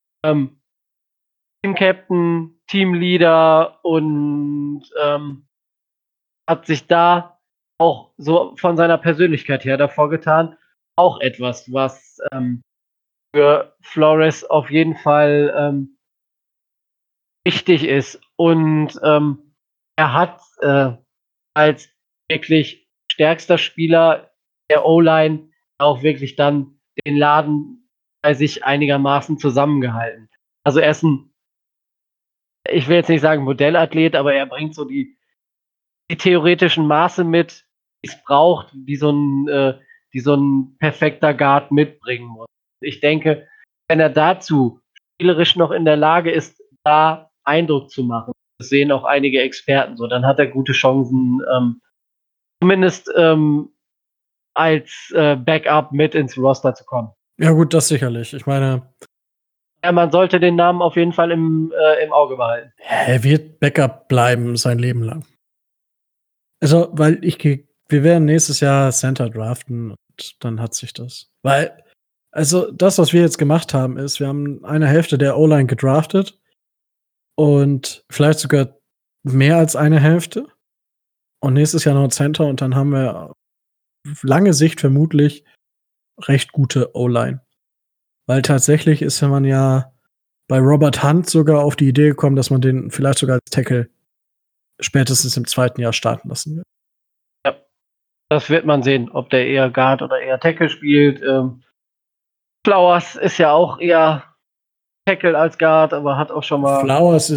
Team Captain, Teamleader und hat sich da auch so von seiner Persönlichkeit her davor getan. Auch etwas, was für Flores auf jeden Fall wichtig ist. Und er hat als wirklich stärkster Spieler der O-Line auch wirklich dann den Laden bei sich einigermaßen zusammengehalten. Also er ist ich will jetzt nicht sagen Modellathlet, aber er bringt so die theoretischen Maße mit, die es braucht, die so ein perfekter Guard mitbringen muss. Ich denke, wenn er dazu spielerisch noch in der Lage ist, da Eindruck zu machen, das sehen auch einige Experten so, dann hat er gute Chancen, zumindest als Backup mit ins Roster zu kommen. Ja gut, das sicherlich. Ich meine, ja, man sollte den Namen auf jeden Fall im Auge behalten. Er wird Backup bleiben sein Leben lang. Also, weil wir werden nächstes Jahr Center draften und dann hat sich das. Weil, also das, was wir jetzt gemacht haben, ist, wir haben eine Hälfte der O-Line gedraftet und vielleicht sogar mehr als eine Hälfte. Und nächstes Jahr noch ein Center und dann haben wir auf lange Sicht vermutlich recht gute O-Line. Weil tatsächlich ist man ja bei Robert Hunt sogar auf die Idee gekommen, dass man den vielleicht sogar als Tackle spätestens im 2. Jahr starten lassen wird. Ja, das wird man sehen, ob der eher Guard oder eher Tackle spielt. Flowers ist ja auch eher Tackle als Guard, aber hat auch schon mal. Flowers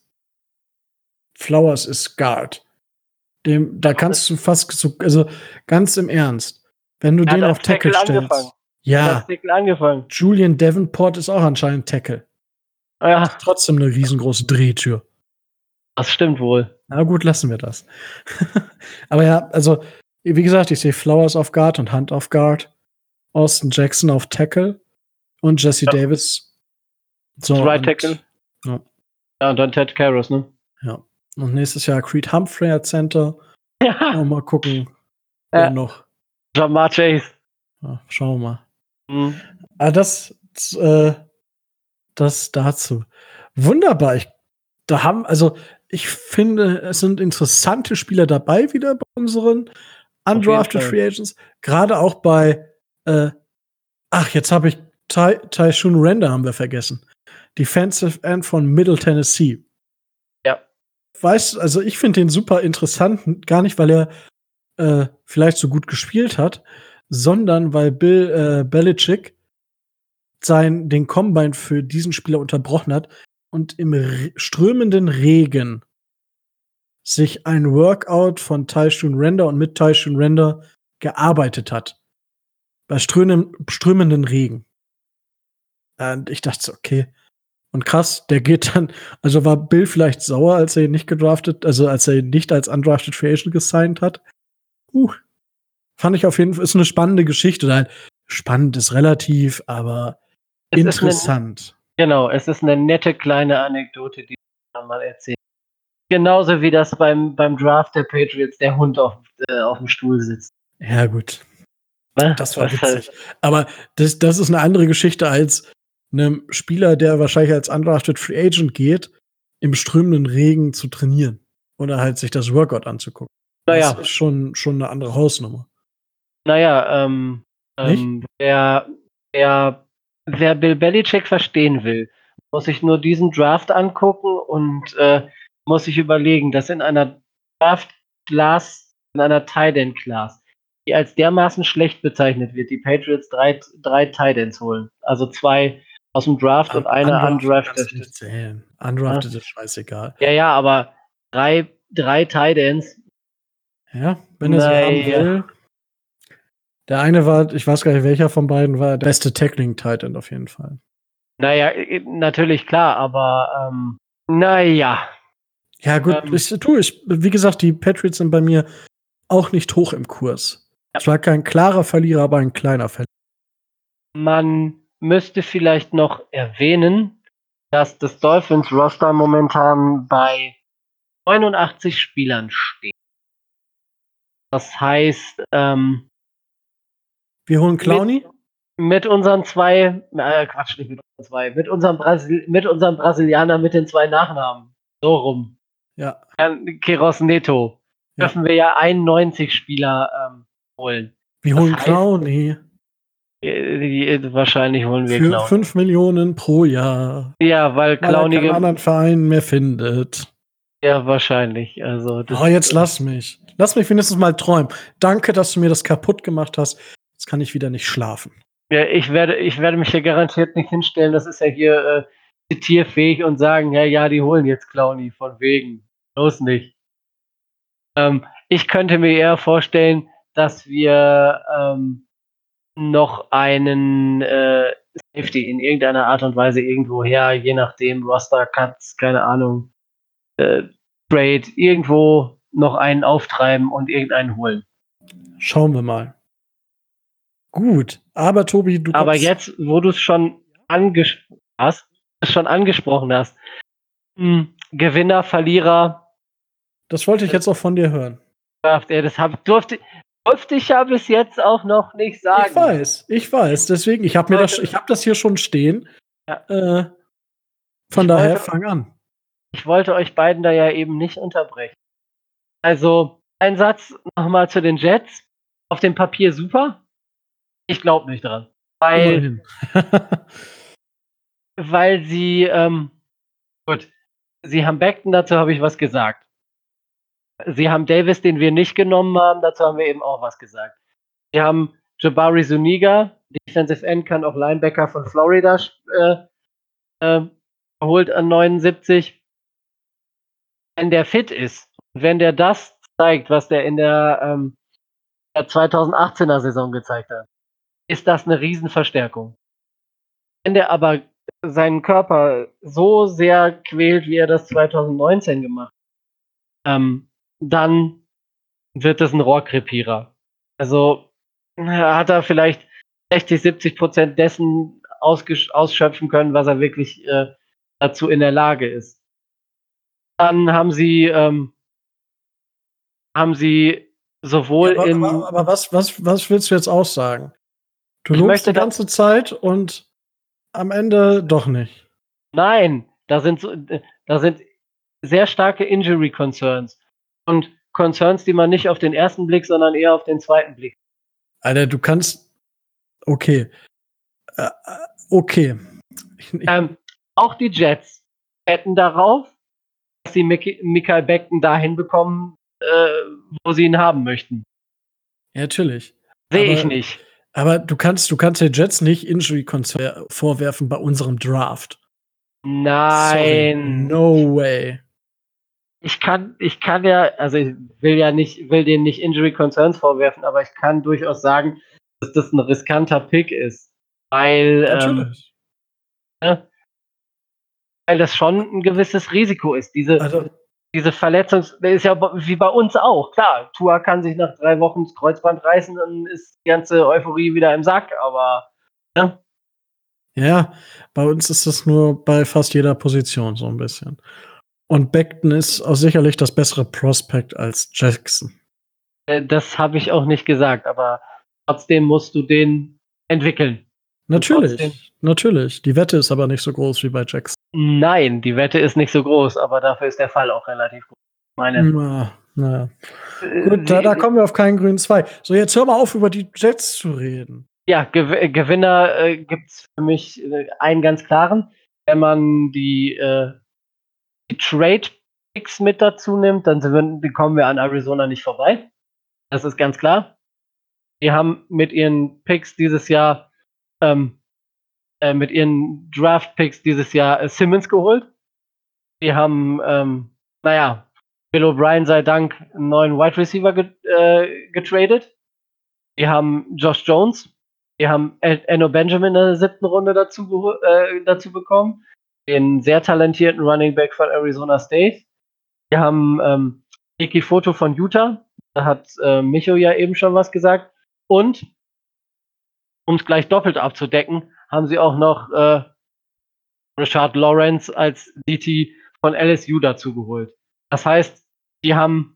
ist Guard. Da kannst du fast so, also ganz im Ernst, wenn du den auf Tackle stellst. Ja, angefangen. Julian Davenport ist auch anscheinend Tackle. Ja. Ist trotzdem eine riesengroße Drehtür. Das stimmt wohl. Na gut, lassen wir das. Aber ja, also, wie gesagt, ich sehe Flowers auf Guard und Hunt auf Guard. Austin Jackson auf Tackle und Jesse Davis. So, Right Tackle. Ja, und dann Ted Karras, ne? Ja. Und nächstes Jahr Creed Humphrey als Center. Ja. Mal gucken, wer noch. Jamar Chase. Ja, schauen wir mal. Das dazu. Wunderbar. Ich finde, es sind interessante Spieler dabei wieder bei unseren Undrafted Free Agents. Gerade auch bei, jetzt habe ich Tyshun Render haben wir vergessen. Defensive End von Middle Tennessee. Ja. Weißt du, also ich finde den super interessant, gar nicht, weil er vielleicht so gut gespielt hat, sondern weil Bill Belichick den Combine für diesen Spieler unterbrochen hat und im strömenden Regen sich ein Workout von Tyshun Render und mit Tyshun Render gearbeitet hat. Bei strömenden Regen. Und ich dachte so, okay. Und krass, der geht dann, also war Bill vielleicht sauer, als er ihn nicht gedraftet, also als er ihn nicht als Undrafted Free Agent gesigned hat. Fand ich auf jeden Fall, ist eine spannende Geschichte. Halt, spannend ist relativ, aber interessant. Es ist eine nette kleine Anekdote, die man mal erzählt. Genauso wie das beim Draft der Patriots der Hund auf dem Stuhl sitzt. Ja, gut. Das war witzig. Aber das ist eine andere Geschichte als einem Spieler, der wahrscheinlich als Undrafted Free Agent geht, im strömenden Regen zu trainieren. Oder halt sich das Workout anzugucken. Naja. Das ist schon eine andere Hausnummer. Naja, wer Bill Belichick verstehen will, muss sich nur diesen Draft angucken und muss sich überlegen, dass in einer Draft-Class, in einer Tight End-Class, die als dermaßen schlecht bezeichnet wird, die Patriots drei Tight Ends holen. Also 2 aus dem Draft und eine undrafted. Undrafted ist scheißegal. Ja, aber drei Tight Ends. Ja, wenn er sie haben will. Der eine war, ich weiß gar nicht, welcher von beiden war der beste Tackling-Tight End auf jeden Fall. Naja, natürlich klar, aber naja. Ja, gut, wie gesagt, die Patriots sind bei mir auch nicht hoch im Kurs. Es war kein klarer Verlierer, aber ein kleiner Verlierer. Man müsste vielleicht noch erwähnen, dass das Dolphins-Roster momentan bei 89 Spielern steht. Das heißt, wir holen Clowney? Mit unseren mit unserem Brasilianer mit den 2 Nachnamen. So rum. Ja. Queiroz Neto. Dürfen wir ja 91 Spieler holen. Wir holen Clowney. Wahrscheinlich holen wir Clowney. Für 5 Millionen pro Jahr. Ja, weil Clowney keinen anderen Verein mehr findet. Ja, wahrscheinlich. Also, jetzt lass mich. Lass mich wenigstens mal träumen. Danke, dass du mir das kaputt gemacht hast. Jetzt kann ich wieder nicht schlafen. Ja, ich werde mich hier garantiert nicht hinstellen. Das ist ja hier zitierfähig und sagen, ja, die holen jetzt Clowney, von wegen. Bloß nicht. Ich könnte mir eher vorstellen, dass wir noch einen Safety in irgendeiner Art und Weise irgendwoher, je nachdem, Roster, Cuts, keine Ahnung, Trade, irgendwo noch einen auftreiben und irgendeinen holen. Schauen wir mal. Gut, aber Tobi, du Aber jetzt, wo du es schon angesprochen hast, Gewinner, Verlierer. Das wollte ich jetzt auch von dir hören. Das durfte ich ja bis jetzt auch noch nicht sagen. Ich weiß. Deswegen, ich habe das hier schon stehen. Ja. Von daher, fang an. Ich wollte euch beiden da ja eben nicht unterbrechen. Also, ein Satz nochmal zu den Jets. Auf dem Papier super. Ich glaube nicht dran. Weil sie, sie haben Beckton, dazu habe ich was gesagt. Sie haben Davis, den wir nicht genommen haben, dazu haben wir eben auch was gesagt. Sie haben Jabari Zuniga, Defensive End, kann auch Linebacker von Florida geholt an 79. Wenn der fit ist, wenn der das zeigt, was der in der 2018er Saison gezeigt hat, ist das eine Riesenverstärkung. Wenn der aber seinen Körper so sehr quält, wie er das 2019 gemacht hat, dann wird es ein Rohrkrepierer. Also hat er vielleicht 60-70% dessen ausschöpfen können, was er wirklich dazu in der Lage ist. Dann haben sie sowohl aber was willst du jetzt aussagen? Du Ich lobst möchte die ganze Zeit und am Ende doch nicht. Nein, da sind sehr starke Injury Concerns und Concerns, die man nicht auf den ersten Blick, sondern eher auf den zweiten Blick. Alter, du kannst. Okay. Okay. Auch die Jets hätten darauf, dass sie Mikael Becton dahin bekommen, wo sie ihn haben möchten. Ja, natürlich. Sehe ich nicht. Aber du kannst den Jets nicht Injury Concern vorwerfen bei unserem Draft. Sorry. Nein. No way. Ich kann ja, also ich will denen nicht Injury Concerns vorwerfen, aber ich kann durchaus sagen, dass das ein riskanter Pick ist. Weil, Natürlich. weil das schon ein gewisses Risiko ist. Also, Diese Verletzung ist ja wie bei uns auch. Klar, Tua kann sich nach 3 Wochen das Kreuzband reißen, dann ist die ganze Euphorie wieder im Sack, aber ja, bei uns ist das nur bei fast jeder Position so ein bisschen. Und Becton ist auch sicherlich das bessere Prospect als Jackson. das habe ich auch nicht gesagt, aber trotzdem musst du den entwickeln. Natürlich, natürlich. Die Wette ist aber nicht so groß wie bei Jackson. Nein, die Wette ist nicht so groß, aber dafür ist der Fall auch relativ groß. Ich meine, Naja. Gut, da kommen wir auf keinen grünen Zweig. So, jetzt hör mal auf, über die Jets zu reden. ja, Gewinner gibt es für mich einen ganz klaren. Wenn man die Trade-Picks mit dazu nimmt, dann kommen wir an Arizona nicht vorbei. Das ist ganz klar. Die haben mit ihren Picks dieses Jahr, mit ihren Draft-Picks dieses Jahr Simmons geholt. Die haben, Bill O'Brien sei Dank einen neuen Wide Receiver getradet. Die haben Josh Jones. Die haben Eno Benjamin in der 7. Runde dazu bekommen. Den sehr talentierten Running Back von Arizona State. Die haben Iki Foto von Utah. Da hat Micho ja eben schon was gesagt. Und, um es gleich doppelt abzudecken, haben sie auch noch Rashard Lawrence als DT von LSU dazu geholt. Das heißt, die haben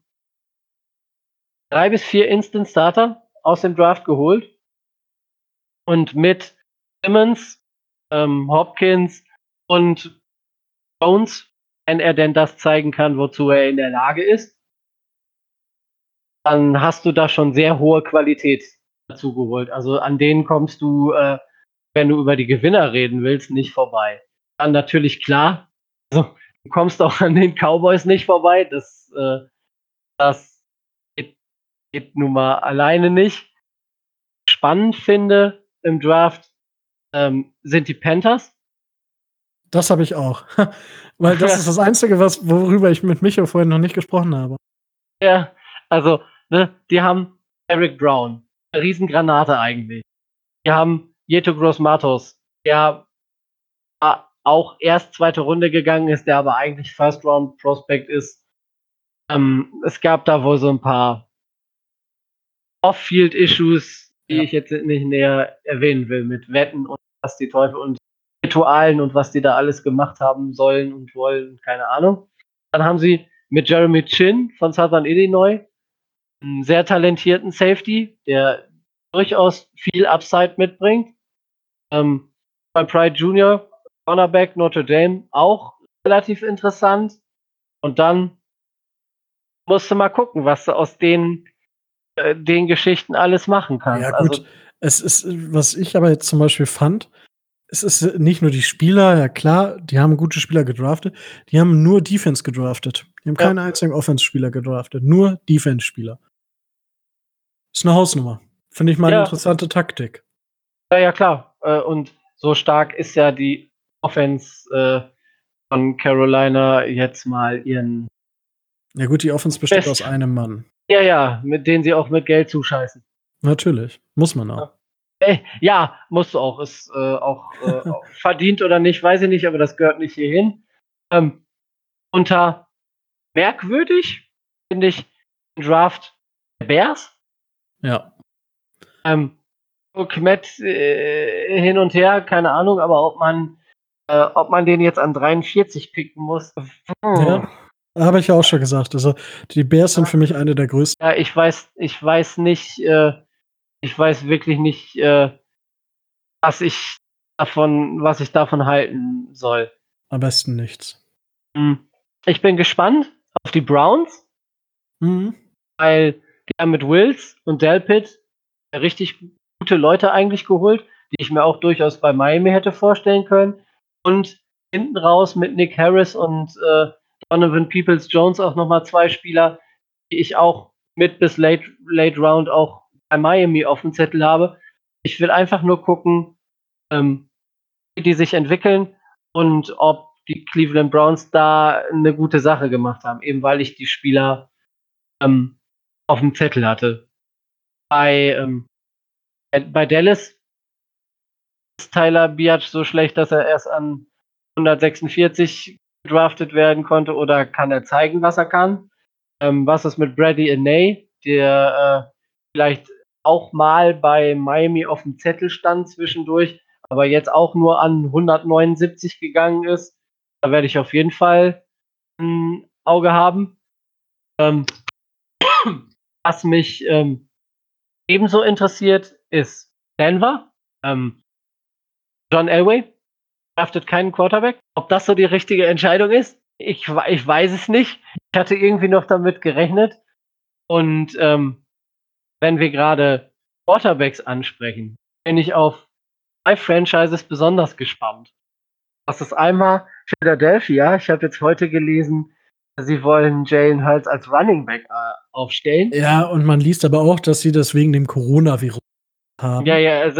3 bis 4 Instant Starter aus dem Draft geholt und mit Simmons, Hopkins und Jones, wenn er denn das zeigen kann, wozu er in der Lage ist, dann hast du da schon sehr hohe Qualität dazu geholt. Also an denen kommst du, wenn du über die Gewinner reden willst, nicht vorbei. Dann natürlich klar, also, du kommst auch an den Cowboys nicht vorbei. Das geht nun mal alleine nicht. Spannend finde im Draft sind die Panthers. Das habe ich auch. Weil das ist das Einzige, worüber ich mit Micho vorhin noch nicht gesprochen habe. Ja, also, die haben Eric Brown, eine Riesengranate eigentlich. Die haben Yeto Gross-Matos, der auch erst 2. Runde gegangen ist, der aber eigentlich First-Round-Prospect ist. Es gab da wohl so ein paar Off-Field-Issues, die ich jetzt nicht näher erwähnen will, mit Wetten und was die Teufel und Ritualen und was die da alles gemacht haben sollen und wollen, keine Ahnung. Dann haben sie mit Jeremy Chin von Southern Illinois einen sehr talentierten Safety, der durchaus viel Upside mitbringt. Bei Pride Jr., Cornerback Notre Dame, auch relativ interessant. Und dann musst du mal gucken, was du aus den Geschichten alles machen kannst. Ja, gut. Also, Es ist, was ich aber jetzt zum Beispiel fand, es ist nicht nur die Spieler, ja klar, die haben gute Spieler gedraftet, die haben nur Defense gedraftet. Die haben keinen einzigen Offense-Spieler gedraftet, nur Defense-Spieler. Ist eine Hausnummer. Finde ich mal eine interessante Taktik. Ja, klar. Und so stark ist ja die Offense von Carolina jetzt mal ihren. Ja gut, die Offense besteht aus einem Mann. Ja, mit denen sie auch mit Geld zuscheißen. Natürlich, muss man auch. Ja, musst du auch. Ist auch verdient oder nicht, weiß ich nicht, aber das gehört nicht hierhin. Unter merkwürdig finde ich den Draft der Bears. Ja. Kmet hin und her, keine Ahnung, aber ob man den jetzt an 43 picken muss. Ja, habe ich ja auch schon gesagt. Also die Bears sind für mich eine der größten. Ja, ich weiß nicht, ich weiß wirklich nicht, was ich davon halten soll. Am besten nichts. Ich bin gespannt auf die Browns, weil die haben mit Wills und Delpit richtig gute Leute eigentlich geholt, die ich mir auch durchaus bei Miami hätte vorstellen können. Und hinten raus mit Nick Harris und Donovan Peoples-Jones auch nochmal 2 Spieler, die ich auch mit bis Late Round auch bei Miami auf dem Zettel habe. Ich will einfach nur gucken, wie die sich entwickeln und ob die Cleveland Browns da eine gute Sache gemacht haben, eben weil ich die Spieler auf dem Zettel hatte. Bei Dallas ist Tyler Biatch so schlecht, dass er erst an 146 gedraftet werden konnte, oder kann er zeigen, was er kann? Was ist mit Brady Anae, der vielleicht auch mal bei Miami auf dem Zettel stand zwischendurch, aber jetzt auch nur an 179 gegangen ist? Da werde ich auf jeden Fall ein Auge haben. Was mich ebenso interessiert, ist Denver. John Elway draftet keinen Quarterback. Ob das so die richtige Entscheidung ist, ich weiß es nicht. Ich hatte irgendwie noch damit gerechnet. Und wenn wir gerade Quarterbacks ansprechen, bin ich auf 2 Franchises besonders gespannt. Das ist einmal Philadelphia. Ich habe jetzt heute gelesen, sie wollen Jalen Hurts als Running Back aufstellen. Ja, und man liest aber auch, dass sie das wegen dem Coronavirus haben. Ja, also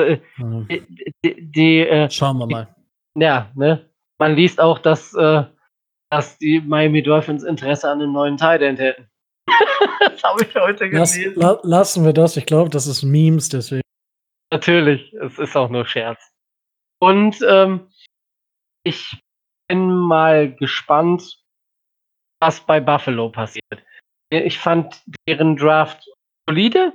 Schauen wir mal. Ja, ne? Man liest auch, dass die Miami Dolphins Interesse an einem neuen Tight End hätten. Das habe ich heute gelesen. Lassen wir das. Ich glaube, das ist Memes, deswegen. Natürlich, es ist auch nur Scherz. Und ich bin mal gespannt, was bei Buffalo passiert. Ich fand deren Draft solide,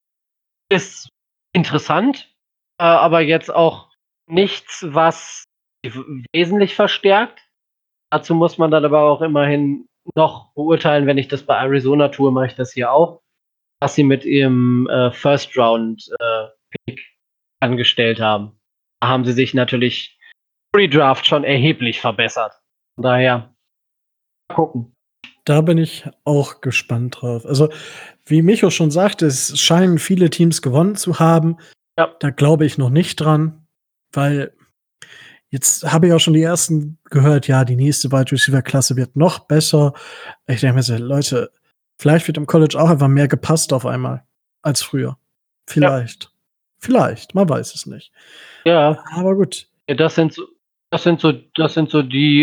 ist interessant, aber jetzt auch nichts, was wesentlich verstärkt. Dazu muss man dann aber auch immerhin noch beurteilen, wenn ich das bei Arizona tue, mache ich das hier auch, was sie mit ihrem First-Round-Pick angestellt haben. Da haben sie sich natürlich Pre-Draft schon erheblich verbessert. Von daher, mal gucken. Da bin ich auch gespannt drauf. Also, wie Micho schon sagte, es scheinen viele Teams gewonnen zu haben. Ja. Da glaube ich noch nicht dran, weil jetzt habe ich auch schon die ersten gehört, ja, die nächste Wide Receiver-Klasse wird noch besser. Ich denke mir so, Leute, vielleicht wird im College auch einfach mehr gepasst auf einmal als früher. Vielleicht. Ja. Vielleicht, man weiß es nicht. Ja. Aber gut. Ja, das sind so die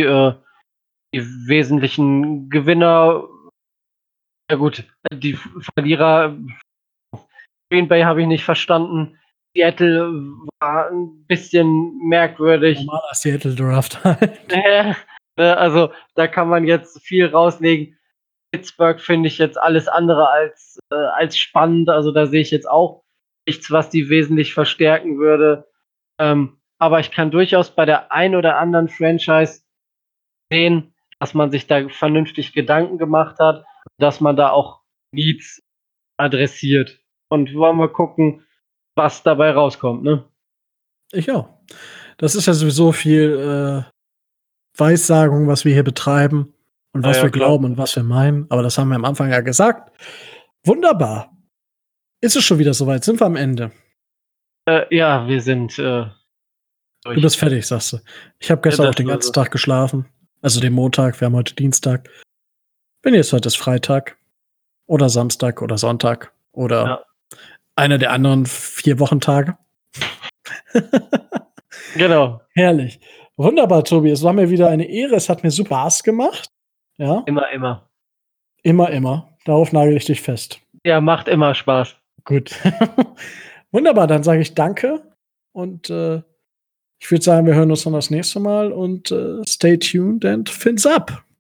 wesentlichen Gewinner. Ja gut, die Verlierer, Green Bay habe ich nicht verstanden. Seattle war ein bisschen merkwürdig. Normaler Seattle-Draft halt. Also da kann man jetzt viel rauslegen. Pittsburgh finde ich jetzt alles andere als spannend. Also da sehe ich jetzt auch nichts, was die wesentlich verstärken würde. Aber ich kann durchaus bei der ein oder anderen Franchise sehen, dass man sich da vernünftig Gedanken gemacht hat, dass man da auch Needs adressiert. Und wollen wir gucken, was dabei rauskommt, ne? Ich auch. Das ist ja sowieso viel Weissagung, was wir hier betreiben und was wir glauben und was wir meinen. Aber das haben wir am Anfang ja gesagt. Wunderbar. Ist es schon wieder soweit? Sind wir am Ende? Ja, wir sind Du bist fertig, sagst du. Ich habe gestern auch den ganzen Tag geschlafen. Also den Montag, wir haben heute Dienstag. Wenn jetzt heute ist Freitag oder Samstag oder Sonntag oder einer der anderen 4 Wochentage. Genau. Herrlich. Wunderbar, Tobi. Es war mir wieder eine Ehre. Es hat mir super Spaß gemacht. Ja. Immer. Immer. Darauf nagel ich dich fest. Ja, macht immer Spaß. Gut. Wunderbar, dann sage ich danke. Und ich würde sagen, wir hören uns dann das nächste Mal und stay tuned and fins up.